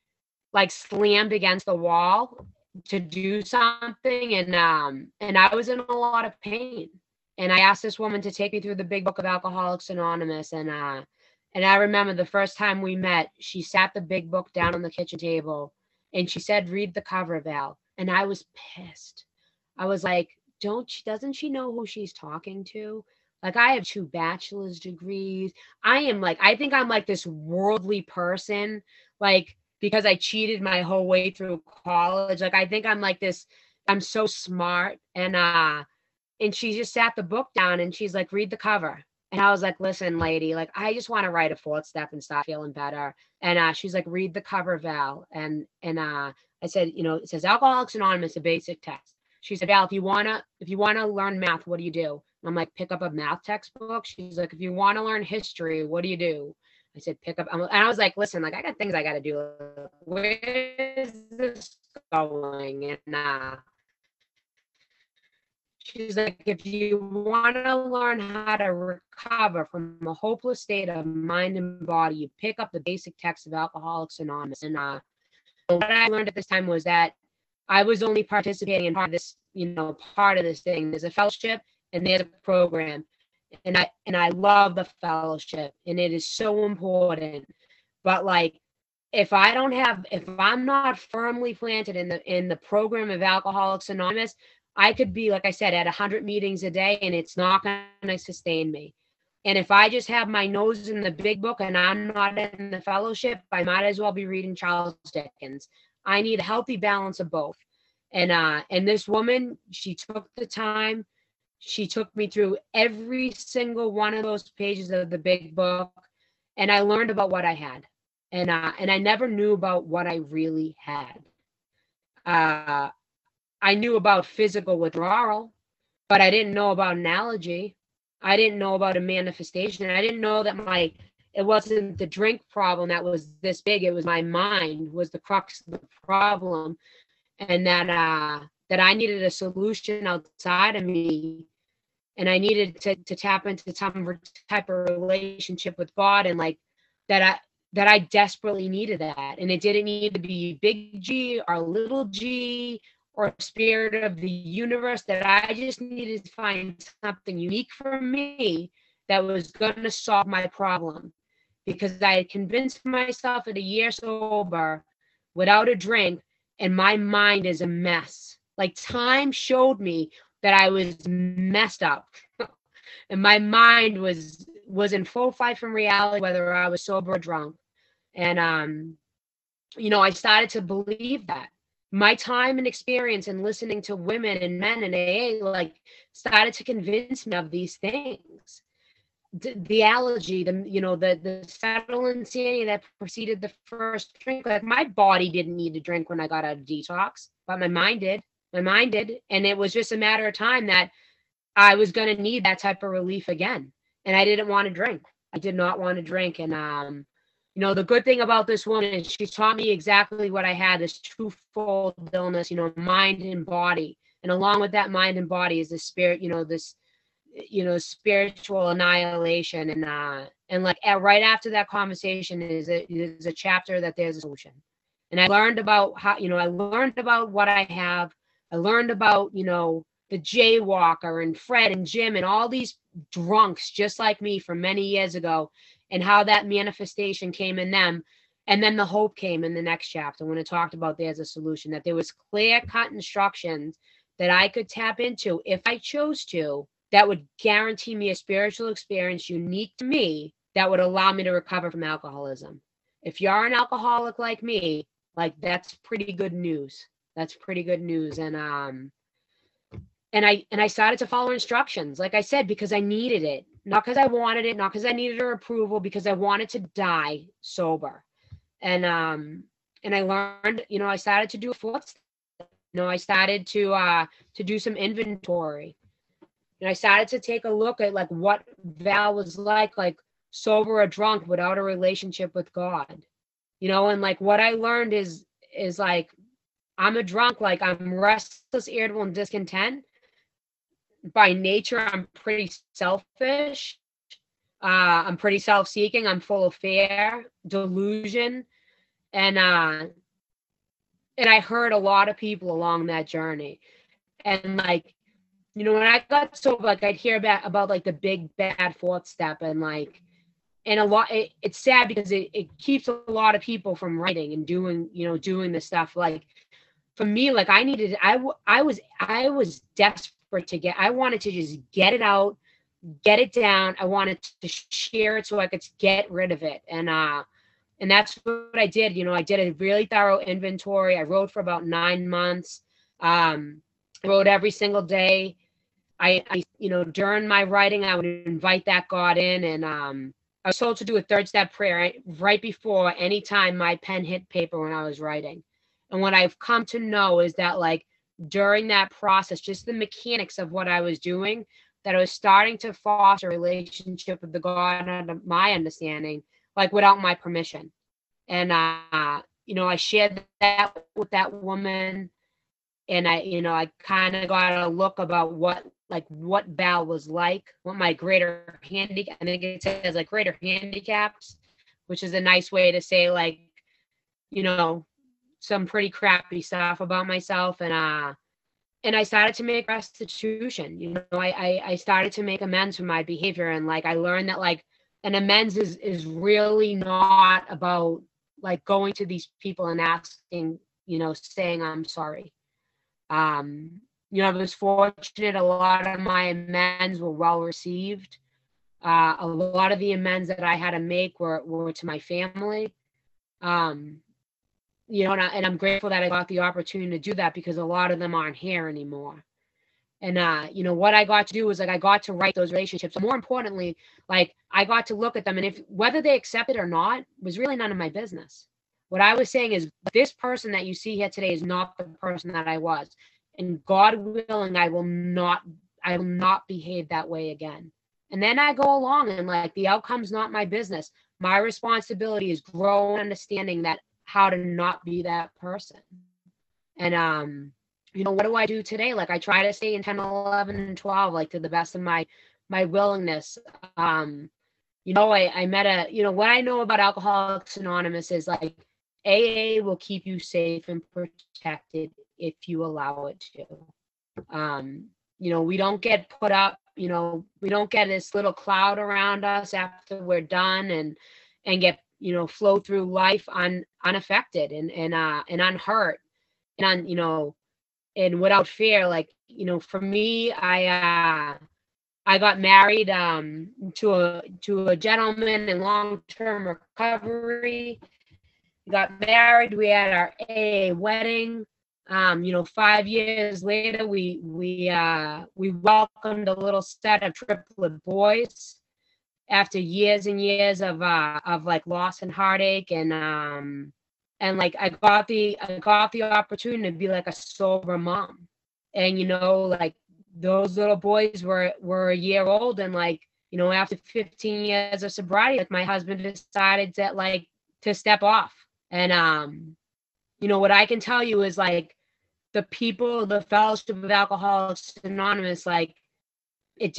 like slammed against the wall to do something, and I was in a lot of pain. And I asked this woman to take me through the big book of Alcoholics Anonymous, and I remember the first time we met, she sat the big book down on the kitchen table and she said, "Read the cover, Val." And I was pissed. I was like, doesn't she know who she's talking to? Like, I have 2 bachelor's degrees. I think I'm like this worldly person, like, because I cheated my whole way through college. Like, I think I'm like this, I'm so smart. And she just sat the book down and she's like, "Read the cover." And I was like, "Listen, lady, like, I just want to write a 4th step and start feeling better." And she's like, "Read the cover, Val." And I said, it says Alcoholics Anonymous, a basic text. She said, "Val, if you wanna learn math, what do you do?" And I'm like, "Pick up a math textbook." She's like, "If you want to learn history, what do you do?" I said, "Pick up." And I was like, "Listen, like, I got things I got to do. Where is this going?" And she's like, "If you want to learn how to recover from a hopeless state of mind and body, you pick up the basic text of Alcoholics Anonymous." And what I learned at this time was that I was only participating in part of this, part of this thing. There's a fellowship and there's a program. And I love the fellowship, and it is so important. But like, if I'm not firmly planted in the program of Alcoholics Anonymous, I could be, like I said, at 100 meetings a day, and it's not going to sustain me. And if I just have my nose in the big book and I'm not in the fellowship, I might as well be reading Charles Dickens. I need a healthy balance of both. And this woman, she took the time. She took me through every single one of those pages of the big book, and I learned about what I had. And I never knew about what I really had. I knew about physical withdrawal, but I didn't know about analogy. I didn't know about a manifestation. I didn't know that it wasn't the drink problem that was this big. It was my mind was the crux of the problem, and that I needed a solution outside of me, and I needed to tap into some type of relationship with God, and like that I desperately needed that. And it didn't need to be big G or little g or spirit of the universe, that I just needed to find something unique for me that was going to solve my problem. Because I had convinced myself at a year sober without a drink, and my mind is a mess. Like, time showed me that I was messed up. And my mind was in full fight from reality, whether I was sober or drunk. And I started to believe that. My time and experience and listening to women and men in AA like started to convince me of these things. The allergy, the subtle insanity that preceded the first drink. Like, my body didn't need to drink when I got out of detox, but my mind did. And it was just a matter of time that I was going to need that type of relief again. And I didn't want to drink. I did not want to drink. And the good thing about this woman is she taught me exactly what I had, this twofold illness, mind and body. And along with that mind and body is the spirit, this, spiritual annihilation. And like right after that conversation is a chapter that there's a solution. And I learned about I learned about what I have. I learned about, the Jaywalker and Fred and Jim and all these drunks just like me from many years ago, and how that manifestation came in them. And then the hope came in the next chapter when it talked about there's a solution, that there was clear-cut instructions that I could tap into if I chose to, that would guarantee me a spiritual experience unique to me that would allow me to recover from alcoholism. If you're an alcoholic like me, like, that's pretty good news. That's pretty good news. And I started to follow instructions, like I said, because I needed it. Not because I wanted it, not because I needed her approval, because I wanted to die sober. And I learned, I started to do a 4th step. I started to do some inventory. And I started to take a look at like what Val was like sober or drunk without a relationship with God. And like what I learned is like, I'm a drunk, like I'm restless, irritable, and discontent. By nature, I'm pretty selfish. I'm pretty self-seeking. I'm full of fear, delusion, and I heard a lot of people along that journey. And like, you know, when I got sober, like I'd hear about like the big bad fourth step, and like, and a lot, it's sad because it keeps a lot of people from writing and doing, you know, doing the stuff. Like for me, like I was desperate to I wanted to just get it out, get it down. I wanted to share it so I could get rid of it. And that's what I did. You know, I did a really thorough inventory. I wrote for about 9 months. I wrote every single day. I, you know, during my writing, I would invite that God in, and I was told to do a third step prayer right before any time my pen hit paper when I was writing. And what I've come to know is that like during that process, just the mechanics of what I was doing, that I was starting to foster a relationship with the God under my understanding, like without my permission. And, you know, I shared that with that woman, and I kind of got a look about what Val was like, what my greater handicap, I think it says like greater handicaps, which is a nice way to say like, you know, some pretty crappy stuff about myself. And I started to make restitution. You know, I started to make amends for my behavior. And like, I learned that like an amends is really not about like going to these people and asking, you know, saying I'm sorry. You know, I was fortunate. A lot of my amends were well received. A lot of the amends that I had to make were to my family. You know, and I'm grateful that I got the opportunity to do that, because a lot of them aren't here anymore. And, you know, what I got to do was like, I got to write those relationships. More importantly, like I got to look at them, and if whether they accept it or not was really none of my business. What I was saying is this person that you see here today is not the person that I was, and God willing, I will not behave that way again. And then I go along, and like the outcome's not my business. My responsibility is growing, understanding that how to not be that person. And, you know, what do I do today? Like I try to stay in 10, 11, and 12, like to the best of my willingness. You know, I met you know, what I know about Alcoholics Anonymous is like AA will keep you safe and protected if you allow it to. You know, we don't get put up, you know, we don't get this little cloud around us after we're done and get, you know, flow through life unaffected and unhurt and you know, and without fear. Like, you know, for me, I got married to a gentleman in long-term recovery. We got married. We had our AA wedding. You know, 5 years later, we welcomed a little set of triplet boys after years and years of like loss and heartache, and like I got the opportunity to be like a sober mom. And you know, like those little boys were a year old, and like, you know, after 15 years of sobriety, like my husband decided to step off. And you know, what I can tell you is like the Fellowship of Alcoholics Anonymous, like it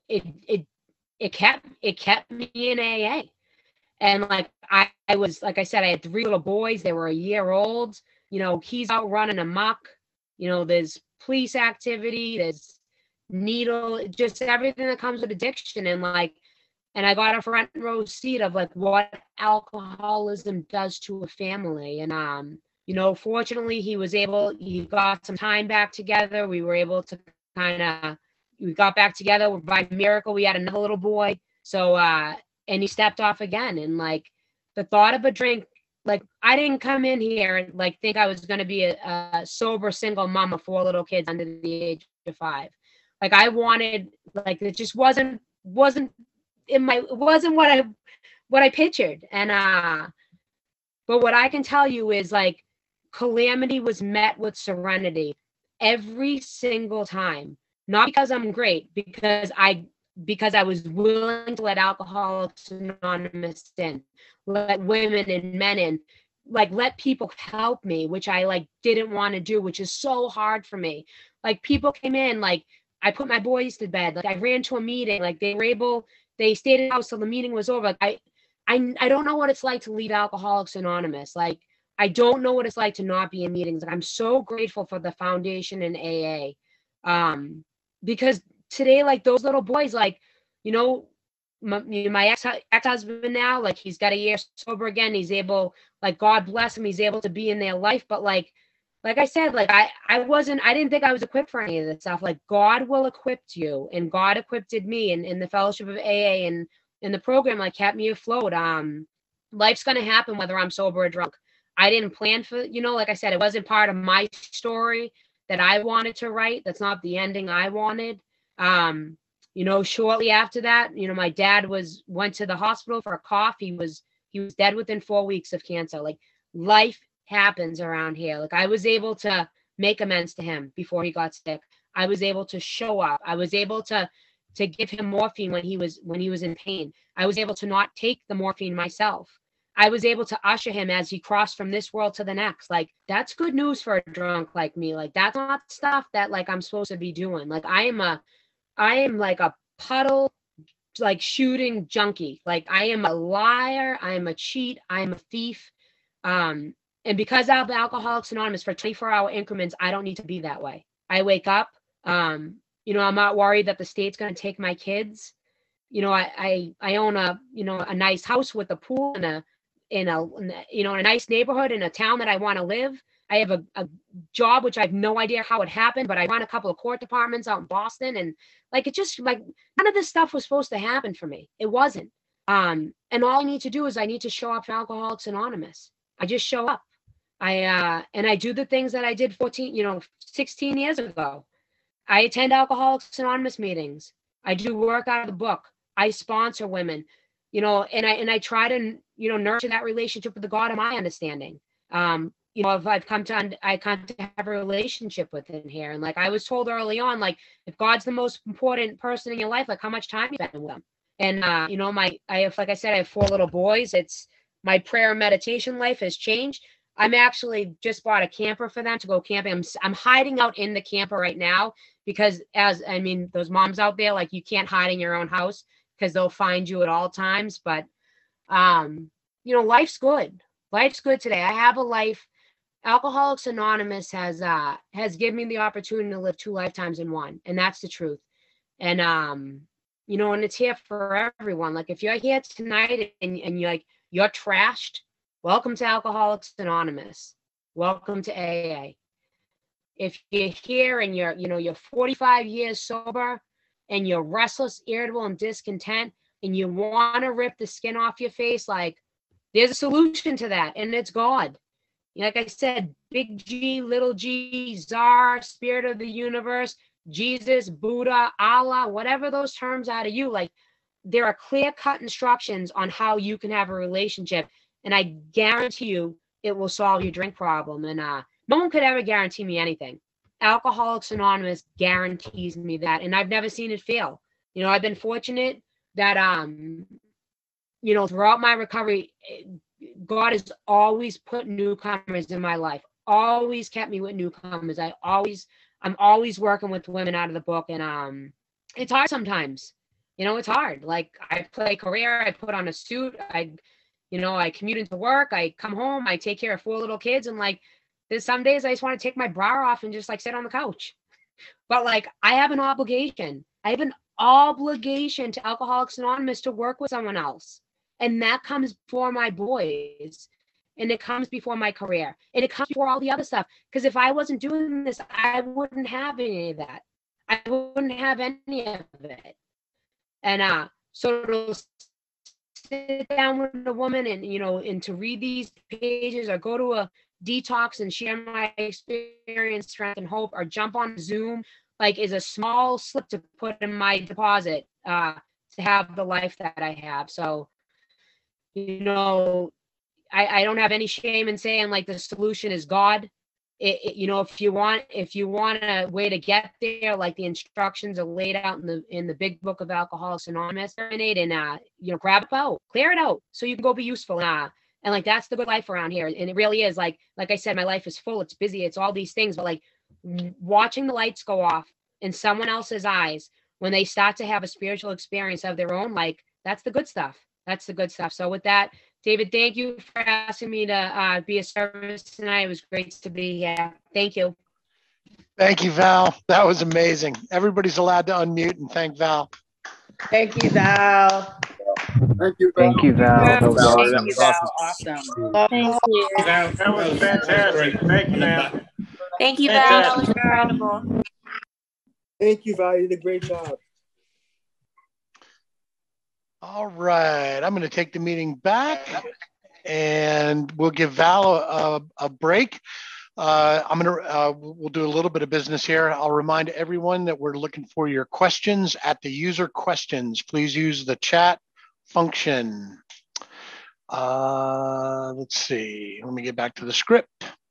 kept me in AA. And like I was, like I said, I had 3 little boys. They were a year old. You know, he's out running amok. You know, there's police activity, there's needle, just everything that comes with addiction. And like, and I got a front row seat of like what alcoholism does to a family. And you know, fortunately, he got some time back together. We were able to we got back together. By miracle, we had another little boy. So, and he stepped off again. And like the thought of a drink, like I didn't come in here and like think I was going to be a sober single mom of 4 little kids under the age of 5. Like I wanted, like it just wasn't what I pictured. And but what I can tell you is like calamity was met with serenity every single time. Not because I'm great, because I was willing to let Alcoholics Anonymous in, let women and men in, like let people help me, which I like didn't want to do, which is so hard for me. Like people came in, like I put my boys to bed, like I ran to a meeting, like they stayed in the house till the meeting was over. Like I don't know what it's like to lead Alcoholics Anonymous. Like I don't know what it's like to not be in meetings. Like, I'm so grateful for the foundation in AA. Because today, like those little boys, like, you know, my ex-husband now, like he's got a year sober again. He's able, like, God bless him, he's able to be in their life. But like I said, like I didn't think I was equipped for any of this stuff. Like, God will equip you, and God equipped me, and in the fellowship of AA and in the program, like, kept me afloat. Life's gonna happen whether I'm sober or drunk. I didn't plan for, like I said, it wasn't part of my story that I wanted to write. That's not the ending I wanted. Shortly after that, my dad went to the hospital for a cough. He was dead within 4 weeks of cancer. Like, life happens around here. Like, I was able to make amends to him before he got sick. I was able to show up. I was able to give him morphine when he was in pain. I was able to not take the morphine myself. I was able to usher him as he crossed from this world to the next. Like, that's good news for a drunk like me. Like, that's not stuff that, like, I'm supposed to be doing. Like, I am like a puddle, like, shooting junkie. Like, I am a liar. I am a cheat. I am a thief. And because I have Alcoholics Anonymous for 24-hour increments, I don't need to be that way. I wake up, I'm not worried that the state's going to take my kids. I own a nice house with a pool and in a nice neighborhood in a town that I want to live. I have a job, which I have no idea how it happened, but I run a couple of court departments out in Boston. And like, it just, like, none of this stuff was supposed to happen for me. It wasn't. And all I need to do is I need to show up for Alcoholics Anonymous. I just show up. And I do the things that I did 16 years ago. I attend Alcoholics Anonymous meetings. I do work out of the book. I sponsor women, and I try to, nurture that relationship with the God of my understanding. If I come to have a relationship with him here. And like I was told early on, like, if God's the most important person in your life, like, how much time you spend with him? And, I have 4 little boys. It's my prayer and meditation life has changed. I'm actually just bought a camper for them to go camping. I'm hiding out in the camper right now because those moms out there, like, you can't hide in your own house because they'll find you at all times. But, life's good. Life's good today. I have a life. Alcoholics Anonymous has given me the opportunity to live 2 lifetimes in one. And that's the truth. And, and it's here for everyone. Like, if you're here tonight and you're trashed, welcome to Alcoholics Anonymous. Welcome to AA. If you're here and you're 45 years sober and you're restless, irritable, and discontent, and you want to rip the skin off your face, like, there's a solution to that, and it's God. Like I said, big G, little g, Czar, spirit of the universe, Jesus, Buddha, Allah, whatever those terms are to you, like, there are clear-cut instructions on how you can have a relationship, and I guarantee you it will solve your drink problem. And no one could ever guarantee me anything. Alcoholics Anonymous guarantees me that, and I've never seen it fail. I've been fortunate that throughout my recovery, God has always put newcomers in my life, always kept me with newcomers. I'm always working with women out of the book, and it's hard sometimes. It's hard. Like, I play career, I put on a suit, I commute into work, I come home, I take care of 4 little kids, and like, there's some days I just want to take my bra off and just like sit on the couch. But like, I have an obligation. I have an obligation to Alcoholics Anonymous to work with someone else. And that comes before my boys. And it comes before my career. And it comes before all the other stuff. Because if I wasn't doing this, I wouldn't have any of that. I wouldn't have any of it. And so to sit down with a woman and to read these pages, or go to a detox and share my experience, strength, and hope, or jump on Zoom, like, is a small slip to put in my deposit to have the life that I have. So, I don't have any shame in saying, like, the solution is God. If you want a way to get there, like, the instructions are laid out in the big book of Alcoholics Anonymous, and grab it out, clear it out, so you can go be useful. And like, that's the good life around here. And it really is, like I said, my life is full, it's busy, it's all these things, but like, watching the lights go off in someone else's eyes when they start to have a spiritual experience of their own, like, that's the good stuff. That's the good stuff. So with that, David, thank you for asking me to be a service tonight. It was great to be here. Thank you. Thank you, Val. That was amazing. Everybody's allowed to unmute and thank Val. Thank you, Val. Thank you, Val. Thank you, Val. That was Val, awesome. that was awesome. Awesome. Thank you. That was fantastic. Thank you, man. Thank you, Val. That was incredible. Thank you, Val. You did a great job. All right, I'm going to take the meeting back and we'll give Val a break. We'll do a little bit of business here. I'll remind everyone that we're looking for your questions at the user questions. Please use the chat function. Let's see, let me get back to the script.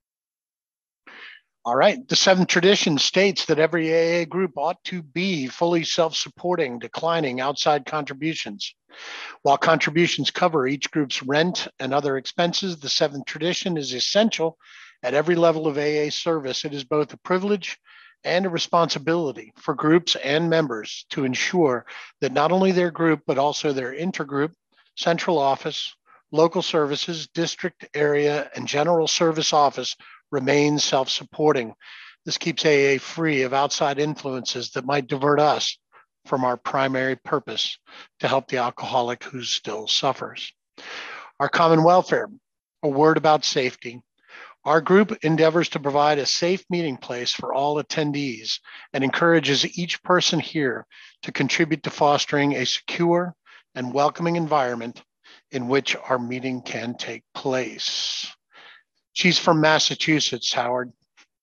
All right, the seventh tradition states that every AA group ought to be fully self-supporting, declining outside contributions. While contributions cover each group's rent and other expenses, the seventh tradition is essential at every level of AA service. It is both a privilege and a responsibility for groups and members to ensure that not only their group, but also their intergroup, central office, local services, district, area, and general service office remains self-supporting. This keeps AA free of outside influences that might divert us from our primary purpose to help the alcoholic who still suffers. Our common welfare, a word about safety. Our group endeavors to provide a safe meeting place for all attendees and encourages each person here to contribute to fostering a secure and welcoming environment in which our meeting can take place. She's from Massachusetts, Howard.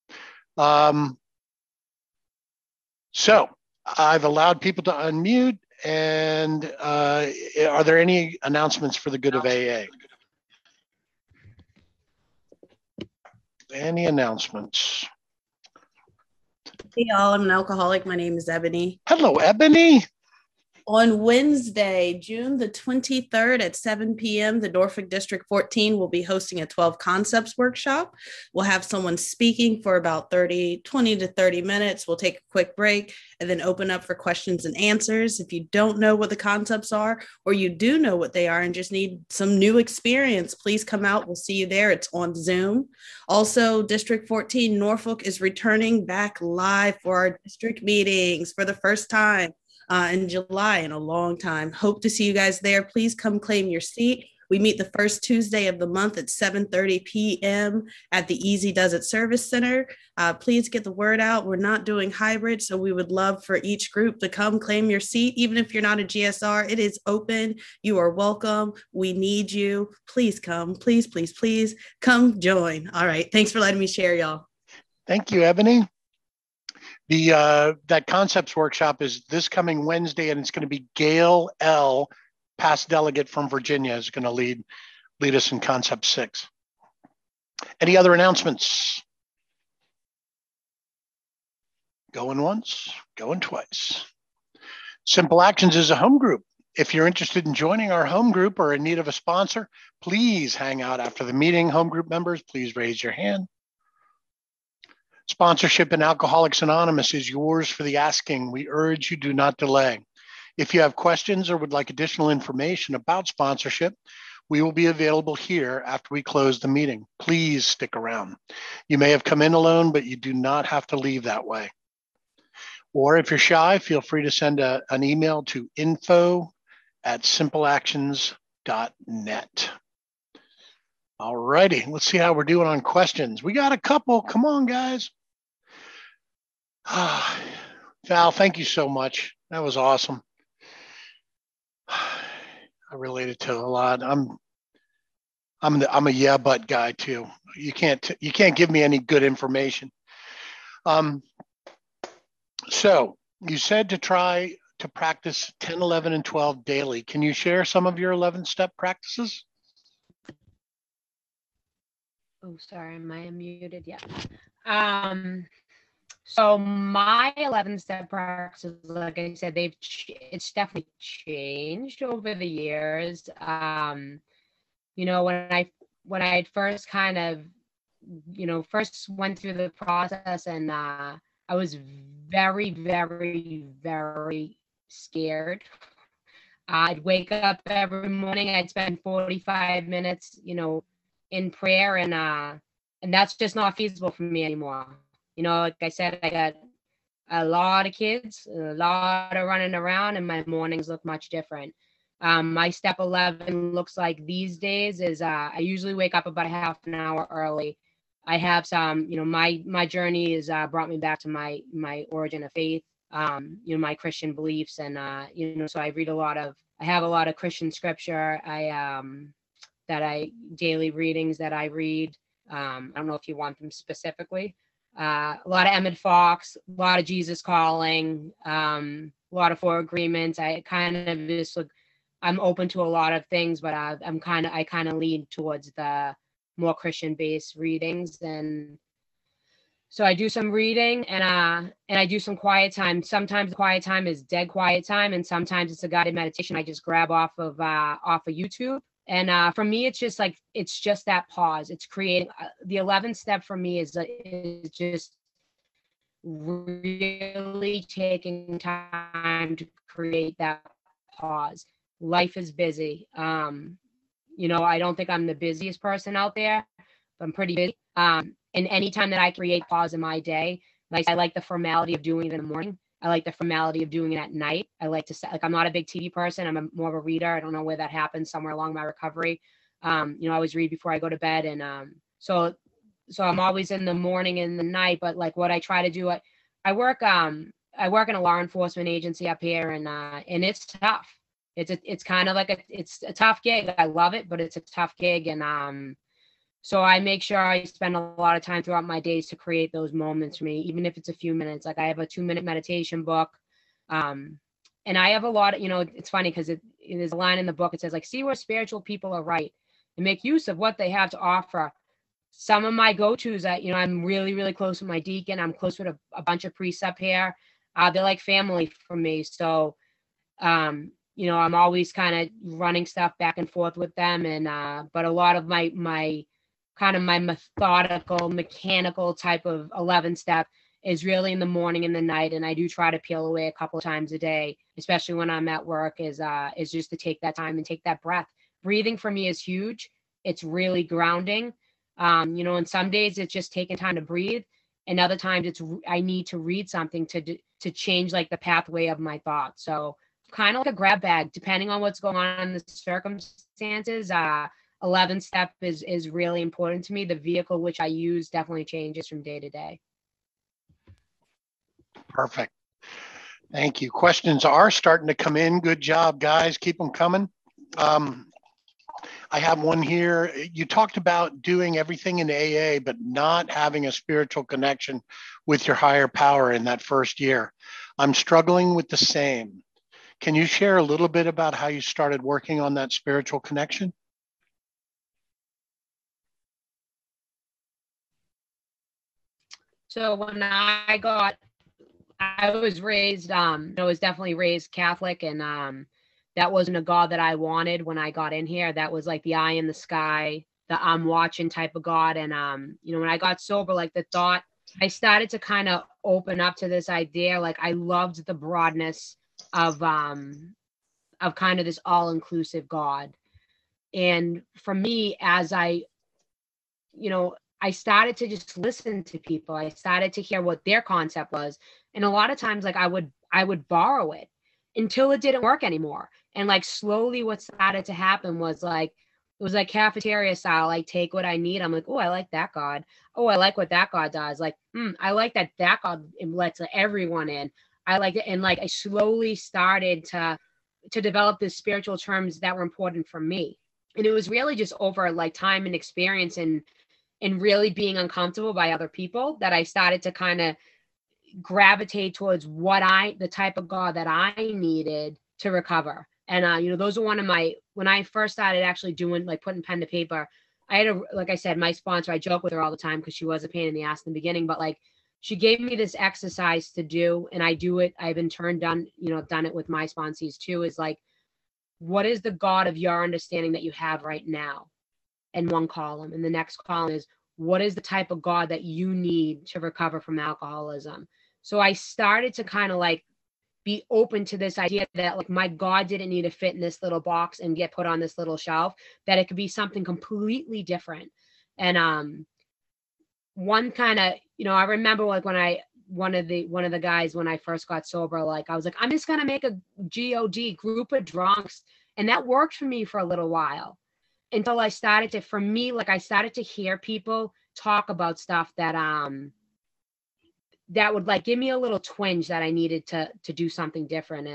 So I've allowed people to unmute, and are there any announcements for the good of AA? Any announcements? Hey y'all, I'm an alcoholic. My name is Ebony. Hello, Ebony. On Wednesday, June the 23rd at 7 p.m., the Norfolk District 14 will be hosting a 12 concepts workshop. We'll have someone speaking for about 20 to 30 minutes. We'll take a quick break and then open up for questions and answers. If you don't know what the concepts are, or you do know what they are and just need some new experience, please come out. We'll see you there. It's on Zoom. Also, District 14 Norfolk is returning back live for our district meetings for the first time in July in a long time. Hope to see you guys there. Please come claim your seat. We meet the first Tuesday of the month at 7:30 p.m. at the Easy Does It Service Center. Please get the word out. We're not doing hybrid, so we would love for each group to come claim your seat. Even if you're not a GSR, it is open. You are welcome. We need you. Please come. Please, please, please come join. All right. Thanks for letting me share, y'all. Thank you, Ebony. That concepts workshop is this coming Wednesday, and it's going to be Gail L., past delegate from Virginia, is going to lead us in Concept 6. Any other announcements? Going once, going twice. Simple Actions is a home group. If you're interested in joining our home group or in need of a sponsor, please hang out after the meeting. Home group members, please raise your hand. Sponsorship in Alcoholics Anonymous is yours for the asking. We urge you do not delay. If you have questions or would like additional information about sponsorship, we will be available here after we close the meeting. Please stick around. You may have come in alone, but you do not have to leave that way. Or if you're shy, feel free to send an email to info@simpleactions.net. All righty, let's see how we're doing on questions. We got a couple. Come on, guys. Val, thank you so much. That was awesome. I related to a lot. I'm a yeah but guy too. You can't give me any good information. So you said to try to practice 10, 11, and 12 daily. Can you share some of your 11-step practices? Oh, sorry, am I unmuted? Yeah. So my 11-step practices, like I said, it's definitely changed over the years. You know, when I first kind of, first went through the process, and I was very, very, very scared. I'd wake up every morning. I'd spend 45 minutes, in prayer, and that's just not feasible for me anymore. Like I said, I got a lot of kids, a lot of running around, and my mornings look much different. My step 11 looks like these days is I usually wake up about a half an hour early. I have some, my journey has brought me back to my origin of faith, my Christian beliefs, and so I have a lot of Christian scripture. Daily readings that I read. I don't know if you want them specifically. A lot of Emmett Fox, a lot of Jesus Calling, a lot of Four Agreements. I kind of just look. I'm open to a lot of things, but I kind of lean towards the more Christian-based readings, and so I do some reading and I do some quiet time. Sometimes the quiet time is dead quiet time, and sometimes it's a guided meditation I just grab off of YouTube. And for me, it's just that pause. It's creating the 11th step for me is just really taking time to create that pause. Life is busy. I don't think I'm the busiest person out there, but I'm pretty busy. And anytime that I create pause in my day, I like the formality of doing it in the morning. I like the formality of doing it at night. I like to I'm not a big TV person. I'm more of a reader. I don't know where that happens, somewhere along my recovery. I always read before I go to bed. And so I'm always in the morning and the night, but like what I try to do, I work in a law enforcement agency up here, and it's tough. It's kind of like it's a tough gig. I love it, but it's a tough gig. And so I make sure I spend a lot of time throughout my days to create those moments for me, even if it's a few minutes. Like I have a 2-minute meditation book. And I have a lot of, it's funny because there's a line in the book. It says see where spiritual people are right and make use of what they have to offer. Some of my go-tos that, I'm really, really close with my deacon. I'm close with a bunch of priests up here. They're like family for me. So, I'm always kind of running stuff back and forth with them. And, but a lot of my kind of my methodical, mechanical type of 11 step is really in the morning and the night. And I do try to peel away a couple of times a day, especially when I'm at work, is just to take that time and take that breath. Breathing for me is huge. It's really grounding. And some days it's just taking time to breathe. And other times I need to read something to change like the pathway of my thoughts. So kind of like a grab bag, depending on what's going on in the circumstances. 11 step is really important to me. The vehicle which I use definitely changes from day to day. Perfect. Thank you. Questions are starting to come in. Good job, guys. Keep them coming. I have one here. You talked about doing everything in AA, but not having a spiritual connection with your higher power in that first year. I'm struggling with the same. Can you share a little bit about how you started working on that spiritual connection? So when I was raised, I was definitely raised Catholic, and that wasn't a God that I wanted when I got in here. That was like the eye in the sky, the I'm watching type of God. And, when I got sober, like the thought, I started to kind of open up to this idea. Like I loved the broadness of kind of this all-inclusive God. And for me, as I started to just listen to people. I started to hear what their concept was. And a lot of times, like I would borrow it until it didn't work anymore. And like slowly what started to happen was like, it was like cafeteria style. I take what I need. I'm like, oh, I like that God. Oh, I like what that God does. Like, I like that God lets everyone in. I like it. And like, I slowly started to develop the spiritual terms that were important for me. And it was really just over like time and experience and really being uncomfortable by other people that I started to kind of gravitate towards the type of God that I needed to recover. And, those are when I first started actually doing like putting pen to paper, I had like I said, my sponsor, I joke with her all the time because she was a pain in the ass in the beginning, but like she gave me this exercise to do, and I do it. I've in turn done it with my sponsees too, is like, what is the God of your understanding that you have right now? In one column. And the next column is, what is the type of God that you need to recover from alcoholism? So I started to kind of like be open to this idea that like my God didn't need to fit in this little box and get put on this little shelf, that it could be something completely different. And one kind of, I remember like when one of the guys, when I first got sober, like I was like, I'm just going to make a GOD, group of drunks. And that worked for me for a little while until I started to, for me, like I started to hear people talk about stuff that, that would like give me a little twinge that I needed to do something different.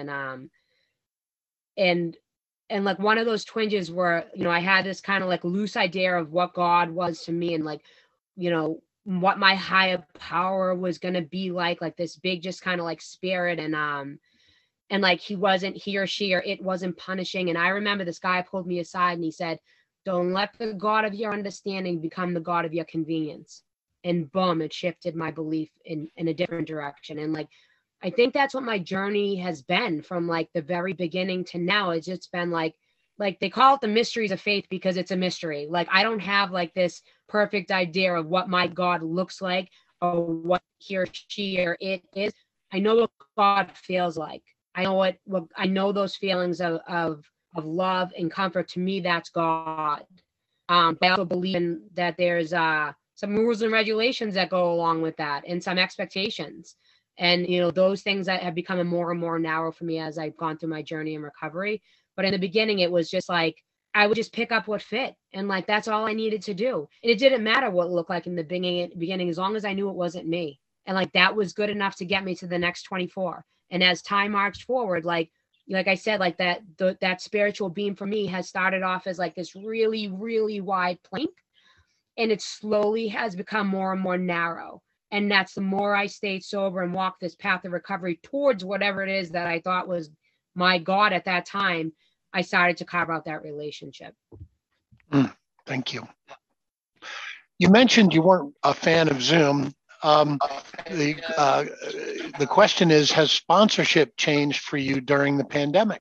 And like one of those twinges were, I had this kind of like loose idea of what God was to me and like, what my higher power was going to be like this big, just kind of like spirit. And like he or she or it wasn't punishing. And I remember this guy pulled me aside and he said, don't let the God of your understanding become the God of your convenience. And boom, it shifted my belief in a different direction. And like, I think that's what my journey has been from like the very beginning to now. It's just been like they call it the mysteries of faith because it's a mystery. Like I don't have like this perfect idea of what my God looks like or what he or she or it is. I know what God feels like. I know what I know those feelings of love and comfort. To me, that's God. I also believe in that there's some rules and regulations that go along with that and some expectations. And, those things that have become more and more narrow for me as I've gone through my journey in recovery. But in the beginning, it was just like, I would just pick up what fit. And like, that's all I needed to do. And it didn't matter what it looked like in the beginning, as long as I knew it wasn't me. And like, that was good enough to get me to the next 24. And as time marched forward, like I said, like that spiritual beam for me has started off as like this really, really wide plank. And it slowly has become more and more narrow. And that's the more I stayed sober and walked this path of recovery towards whatever it is that I thought was my God at that time, I started to carve out that relationship. Thank you. You mentioned you weren't a fan of Zoom. The question is, has sponsorship changed for you during the pandemic?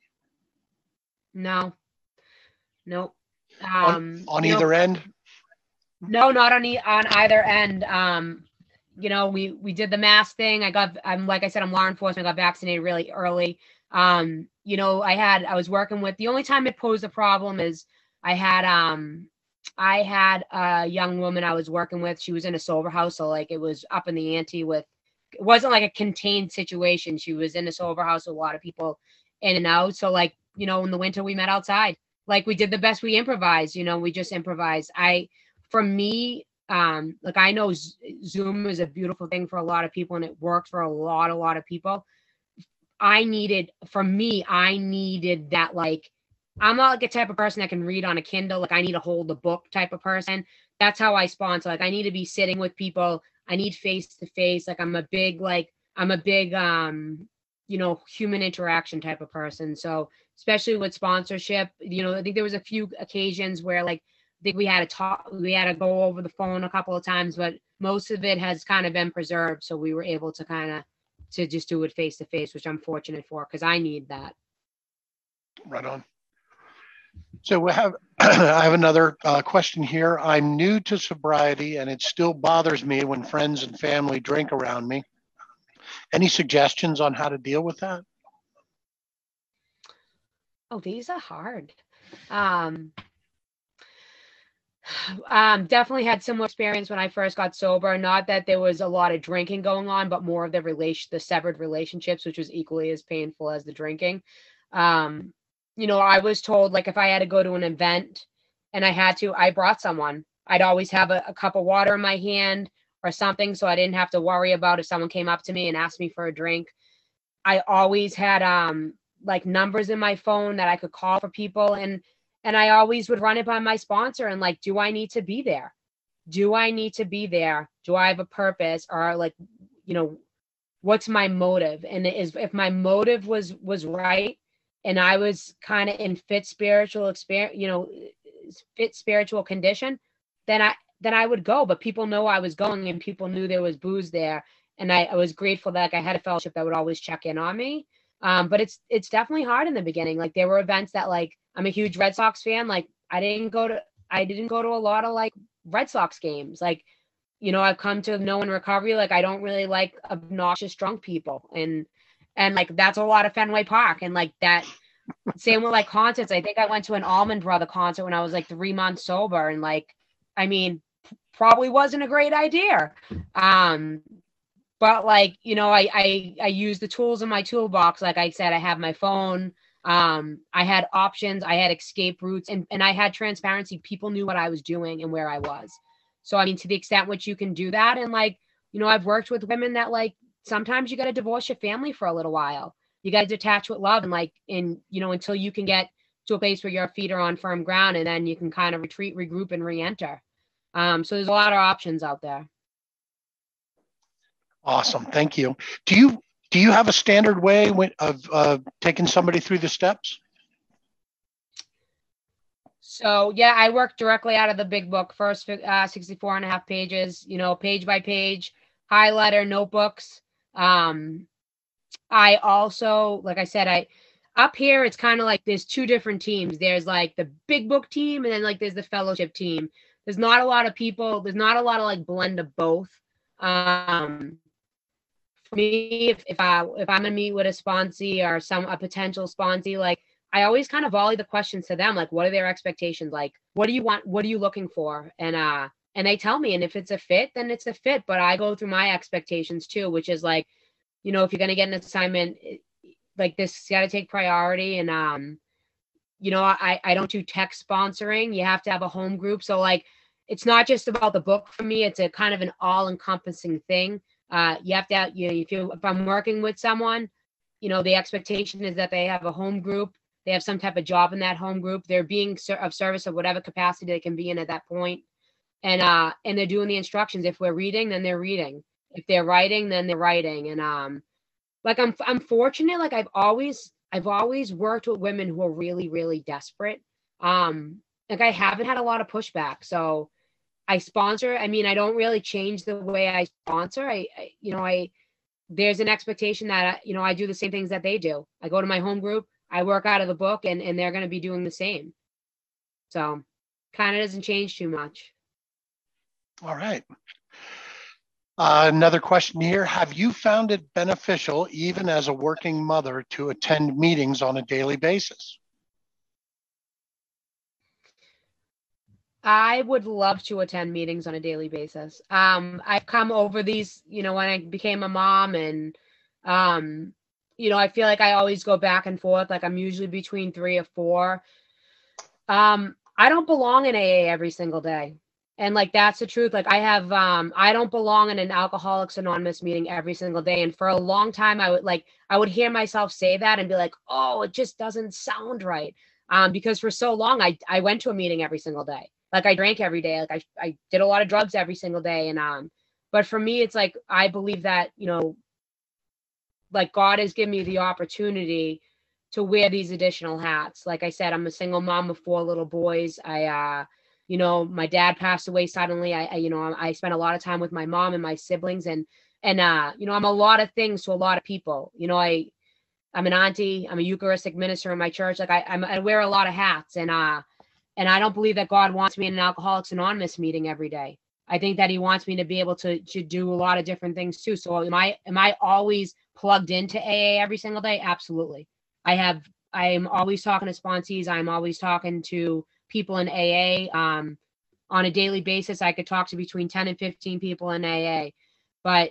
No. On either end? No, not on either end. We did the mask thing. I'm like I said, I'm law enforcement. I got vaccinated really early. I was working with, the only time it posed a problem is I had a young woman I was working with. She was in a sober house. So like it was up in the ante it wasn't like a contained situation. She was in a sober house with a lot of people in and out. So like, in the winter we met outside. Like we did the best we improvised, we just improvised. For me, like I know Zoom is a beautiful thing for a lot of people and it worked for a lot of people. I needed that, like, I'm not like a type of person that can read on a Kindle. Like I need to hold the book type of person. That's how I sponsor. Like I need to be sitting with people. I need face to face. Like I'm a big human interaction type of person. So especially with sponsorship, I think there was a few occasions where like, I think we had to go over the phone a couple of times, but most of it has kind of been preserved. So we were able to just do it face to face, which I'm fortunate for because I need that. Right on. So I have another question here. I'm new to sobriety and it still bothers me when friends and family drink around me. Any suggestions on how to deal with that? Oh, these are hard. Definitely had similar experience when I first got sober. Not that there was a lot of drinking going on, but more of the severed relationships, which was equally as painful as the drinking. I was told like if I had to go to an event and I brought someone. I'd always have a cup of water in my hand or something, so I didn't have to worry about if someone came up to me and asked me for a drink. I always had like numbers in my phone that I could call for people, and I always would run it by my sponsor and like, do I need to be there? Do I need to be there? Do I have a purpose? Or like, what's my motive? And if my motive was right and I was kind of in fit spiritual condition, then I would go. But people know I was going and people knew there was booze there. And I was grateful that I had a fellowship that would always check in on me. But it's definitely hard in the beginning. Like there were events that like, I'm a huge Red Sox fan. Like I didn't go to a lot of like Red Sox games. Like, I've come to know in recovery, like I don't really like obnoxious drunk people. And And like, that's a lot of Fenway Park. And like that, same with like concerts. I think I went to an Allman Brother concert when I was like 3 months sober. And like, I mean, probably wasn't a great idea. But like, you know, I use the tools in my toolbox. Like I said, I have my phone. I had options, I had escape routes, and I had transparency. People knew what I was doing and where I was. So, I mean, to the extent which you can do that. And like, you know, I've worked with women that like, sometimes you got to divorce your family for a little while. You got to detach with love and like, you know, until you can get to a place where your feet are on firm ground, and then you can kind of retreat, regroup, and re-enter. So there's a lot of options out there. Awesome. Thank you. Do you have a standard way of taking somebody through the steps? So yeah, I work directly out of the big book, first 64 and a half pages, you know, page by page, highlighter, notebooks. I also, like I said, up here, it's kind of like there's two different teams. There's like the big book team, and then like there's the fellowship team. There's not a lot of people. There's not a lot of like blend of both. For me, if I'm gonna meet with a sponsee or a potential sponsee, like I always kind of volley the questions to them, like what are their expectations, like what do you want, what are you looking for, and they tell me, and if it's a fit, then it's a fit. But I go through my expectations too, which is like, you know, if you're gonna get an assignment like this, got to take priority, and you know, I don't do tech sponsoring. You have to have a home group, so like it's not just about the book for me. It's a kind of an all-encompassing thing. You have to have, you know, if I'm working with someone, you know, the expectation is that they have a home group, they have some type of job in that home group, they're being of service of whatever capacity they can be in at that point, and they're doing the instructions. If we're reading, then they're reading. If they're writing, then they're writing. And like I'm fortunate. Like I've always worked with women who are really, really desperate. Like I haven't had a lot of pushback. So I sponsor. I mean, I don't really change the way I sponsor. There's an expectation that, you know, I do the same things that they do. I go to my home group, I work out of the book, and they're going to be doing the same. So kind of doesn't change too much. All right. Another question here. Have you found it beneficial, even as a working mother, to attend meetings on a daily basis? I would love to attend meetings on a daily basis. I've come over these, you know, when I became a mom, and, you know, I feel like I always go back and forth. Like I'm usually between 3 or 4. I don't belong in AA every single day. And like, that's the truth. Like I don't belong in an Alcoholics Anonymous meeting every single day. And for a long time, I would hear myself say that and be like, oh, it just doesn't sound right. Because for so long, I went to a meeting every single day. Like I drank every day. Like I did a lot of drugs every single day. And, but for me, it's like, I believe that, you know, like God has given me the opportunity to wear these additional hats. Like I said, I'm a single mom of 4 little boys. You know, my dad passed away suddenly. I spent a lot of time with my mom and my siblings, and you know, I'm a lot of things to a lot of people. You know, I'm an auntie, I'm a Eucharistic minister in my church. Like I wear a lot of hats, and I don't believe that God wants me in an Alcoholics Anonymous meeting every day. I think that he wants me to be able to do a lot of different things too. So am I always plugged into AA every single day? Absolutely. I am always talking to sponsees. I'm always talking to people in AA. On a daily basis, I could talk to between 10 and 15 people in AA. But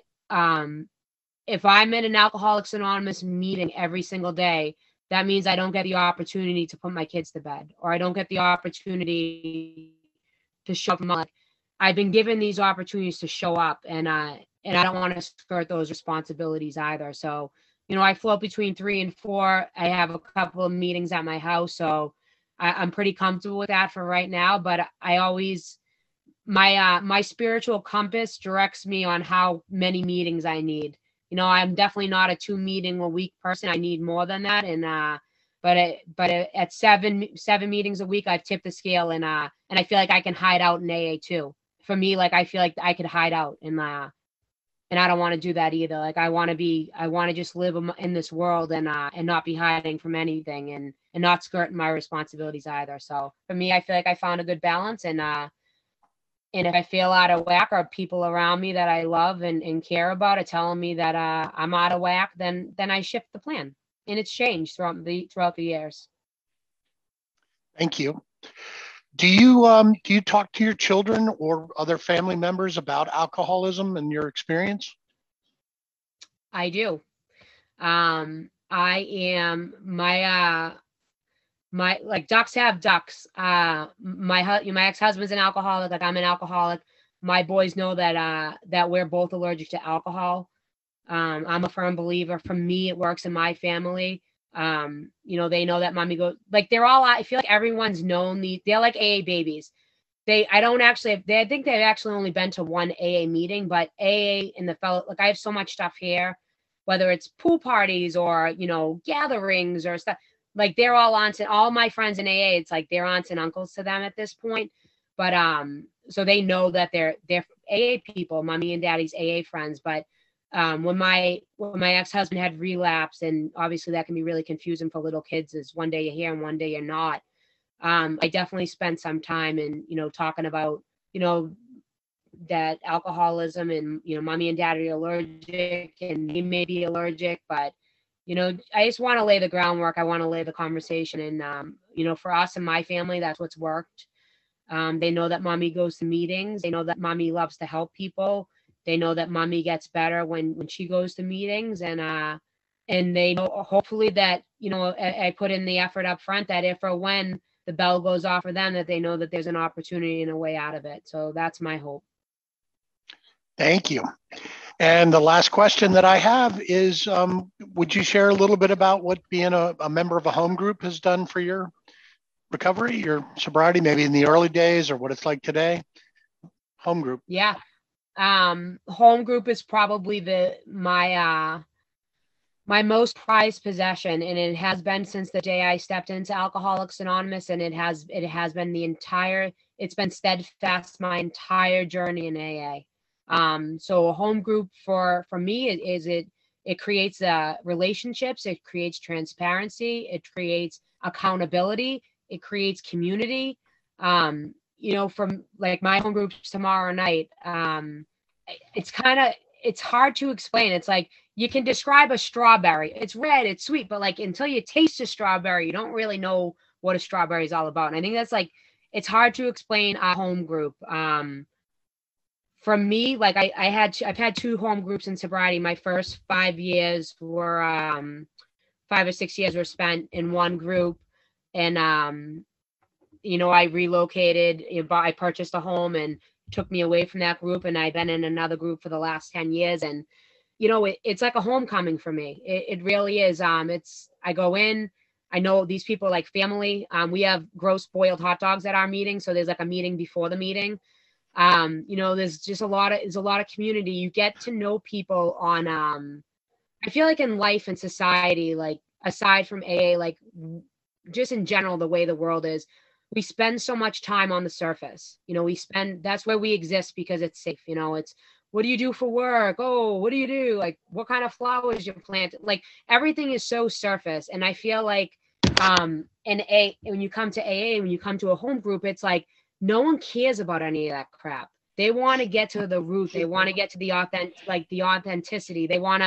if I'm in an Alcoholics Anonymous meeting every single day, that means I don't get the opportunity to put my kids to bed, or I don't get the opportunity to show up. I've been given these opportunities to show up, and I don't want to skirt those responsibilities either. So, you know, I float between 3 and 4. I have a couple of meetings at my house, so I'm pretty comfortable with that for right now. But I always, my spiritual compass directs me on how many meetings I need. You know, I'm definitely not a 2 meeting a week person. I need more than that. And but at 7 meetings a week, I've tipped the scale, and I feel like I can hide out in AA too. For me, like I feel like I could hide out, and I don't want to do that either. Like I want to just live in this world, and not be hiding from anything, and not skirting my responsibilities either. So for me, I feel like I found a good balance, and if I feel out of whack, or people around me that I love and care about are telling me that I'm out of whack, then I shift the plan, and it's changed throughout the years. Thank you. Do you talk to your children or other family members about alcoholism and your experience? I do. I am my like ducks have ducks. My ex-husband's an alcoholic, like I'm an alcoholic. My boys know that we're both allergic to alcohol. I'm a firm believer. For me, it works in my family. They know that mommy goes, like, they're all, I feel like everyone's known they're like AA babies. I think they've actually only been to one AA meeting, but AA and the fellow, like, I have so much stuff here, whether it's pool parties or, gatherings or stuff, like, they're all aunts, and all my friends in AA, it's like they're aunts and uncles to them at this point. But, so they know that they're AA people, mommy and daddy's AA friends. But when my ex-husband had relapsed, and obviously that can be really confusing for little kids, is one day you're here and one day you're not. I definitely spent some time in, talking about, that alcoholism, and, mommy and daddy are allergic and he may be allergic, but, I just want to lay the groundwork. I want to lay the conversation. And, for us and my family, that's what's worked. They know that mommy goes to meetings. They know that mommy loves to help people. They know that mommy gets better when she goes to meetings, and they know, hopefully, that, I put in the effort up front, that if or when the bell goes off for them, that they know that there's an opportunity and a way out of it. So that's my hope. Thank you. And the last question that I have is, would you share a little bit about what being a member of a home group has done for your recovery, your sobriety, maybe in the early days, or what it's like today? Home group. Yeah. Home group is probably my most prized possession, and it has been since the day I stepped into Alcoholics Anonymous, and it has been it's been steadfast my entire journey in AA. So a home group for me it creates relationships, it creates transparency, it creates accountability, it creates community. From like my home groups tomorrow night, it's hard to explain. It's like, you can describe a strawberry. It's red, it's sweet, but like, until you taste a strawberry, you don't really know what a strawberry is all about. And I think that's like, it's hard to explain our home group. For me, like I've had 2 home groups in sobriety. My first 5 years were 5 or 6 years were spent in one group, and I relocated. I purchased a home, and took me away from that group, and I've been in another group for the last 10 years, and it's like a homecoming for me. It really is. I go in, I know these people are like family. We have gross boiled hot dogs at our meeting, so there's like a meeting before the meeting. There's a lot of community. You get to know people on, I feel like in life and society, like aside from AA, like just in general, the way the world is, we spend so much time on the surface. That's where we exist because it's safe. It's, what do you do for work? Oh, what do you do? Like, what kind of flowers you plant? Like, everything is so surface. And I feel like, when you come to AA, when you come to a home group, it's like, no one cares about any of that crap. They want to get to the root. They want to get to the authenticity. They want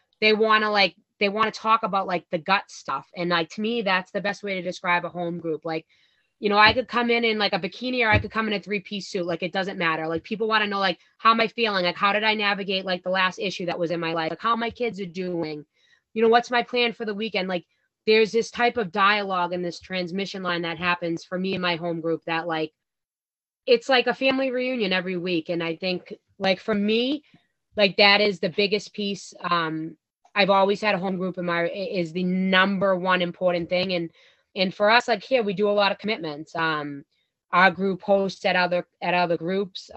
to talk about like the gut stuff. And like, to me, that's the best way to describe a home group. Like, I could come in like a bikini, or I could come in a 3-piece suit. Like, it doesn't matter. Like, people want to know, like, how am I feeling? Like, how did I navigate like the last issue that was in my life? Like, how my kids are doing? What's my plan for the weekend? Like, there's this type of dialogue and this transmission line that happens for me in my home group that, like, it's like a family reunion every week. And I think, like, for me, like, that is the biggest piece. I've always had a home group is the number one important thing. And for us, like, here, we do a lot of commitments. Our group hosts at other groups.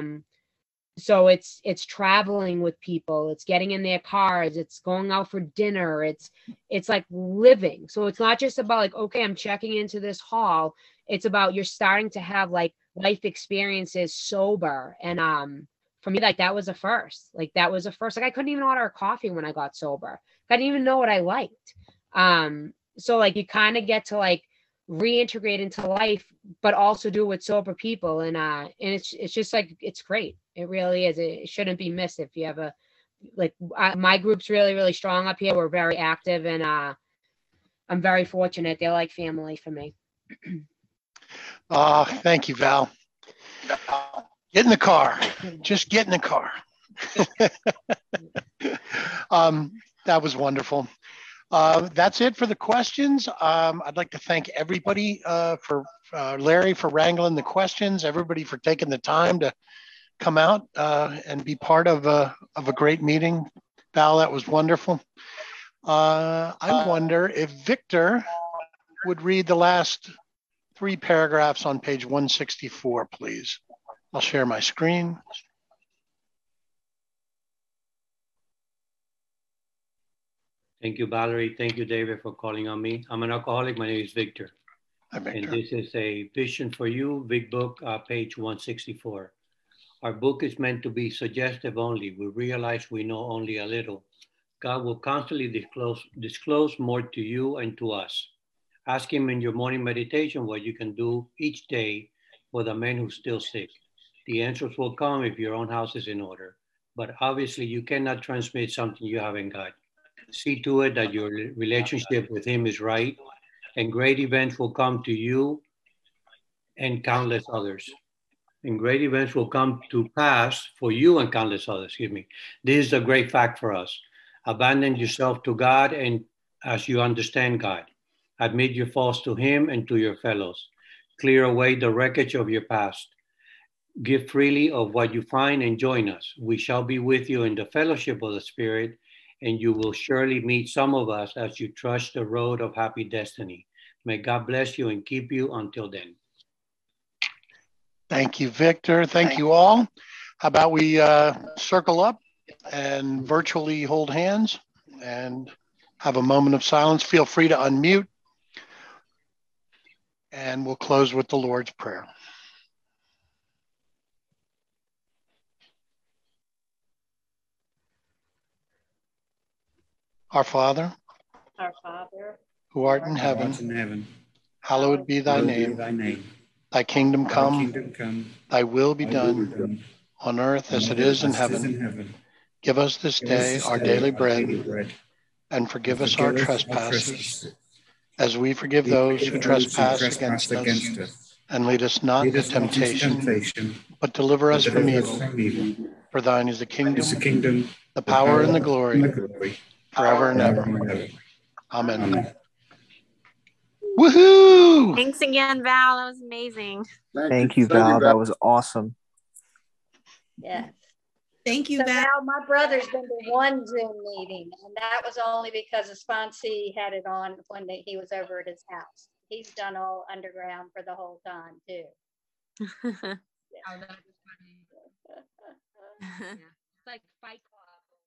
So it's traveling with people, it's getting in their cars, it's going out for dinner, it's like living. So it's not just about like, okay, I'm checking into this hall. It's about, you're starting to have like life experiences sober. And for me, like, that was a first. Like, I couldn't even order a coffee when I got sober. I didn't even know what I liked. So like, you kind of get to like reintegrate into life, but also do it with sober people. And it's just like, it's great. It really is. It shouldn't be missed. If you have a, like, my group's really, really strong up here. We're very active, and I'm very fortunate. They're like family for me. Thank you, Val. Get in the car. Just get in the car. That was wonderful. That's it for the questions. I'd like to thank everybody for Larry for wrangling the questions, everybody for taking the time to come out and be part of a great meeting. Val, that was wonderful. I wonder if Victor would read the last 3 paragraphs on page 164, please. I'll share my screen. Thank you, Valerie. Thank you, David, for calling on me. I'm an alcoholic. My name is Victor. Hi, Victor. And this is a Vision for You, Big Book, page 164. Our book is meant to be suggestive only. We realize we know only a little. God will constantly disclose more to you and to us. Ask him in your morning meditation what you can do each day for the man who's still sick. The answers will come if your own house is in order. But obviously you cannot transmit something you haven't got. See to it that your relationship with him is right, and great events will come to you and countless others. And great events will come to pass for you and countless others, excuse me. This is a great fact for us. Abandon yourself to God and as you understand God. Admit your faults to him and to your fellows. Clear away the wreckage of your past. Give freely of what you find and join us. We shall be with you in the fellowship of the Spirit, and you will surely meet some of us as you trust the road of happy destiny. May God bless you and keep you until then. Thank you, Victor. Thank you all. How about we circle up and virtually hold hands and have a moment of silence. Feel free to unmute. And we'll close with the Lord's Prayer. Our Father, who art in heaven, hallowed be thy name. Thy kingdom come, thy will be done on earth as it is in heaven. Give us this day our daily bread, and forgive us our trespasses, as we forgive those who trespass against us. And lead us not into temptation, but deliver us from evil. For thine is the kingdom, the power, and the glory, forever and ever. Amen. Woohoo! Thanks again, Val. That was amazing. Thank you, Val. That was awesome. Yeah. Thank you, So Val. now my brother's been to one Zoom meeting, and that was only because the sponsee had it on when he was over at his house. He's done all underground for the whole time too. Oh, that was funny. Yeah. It's like Fight Club.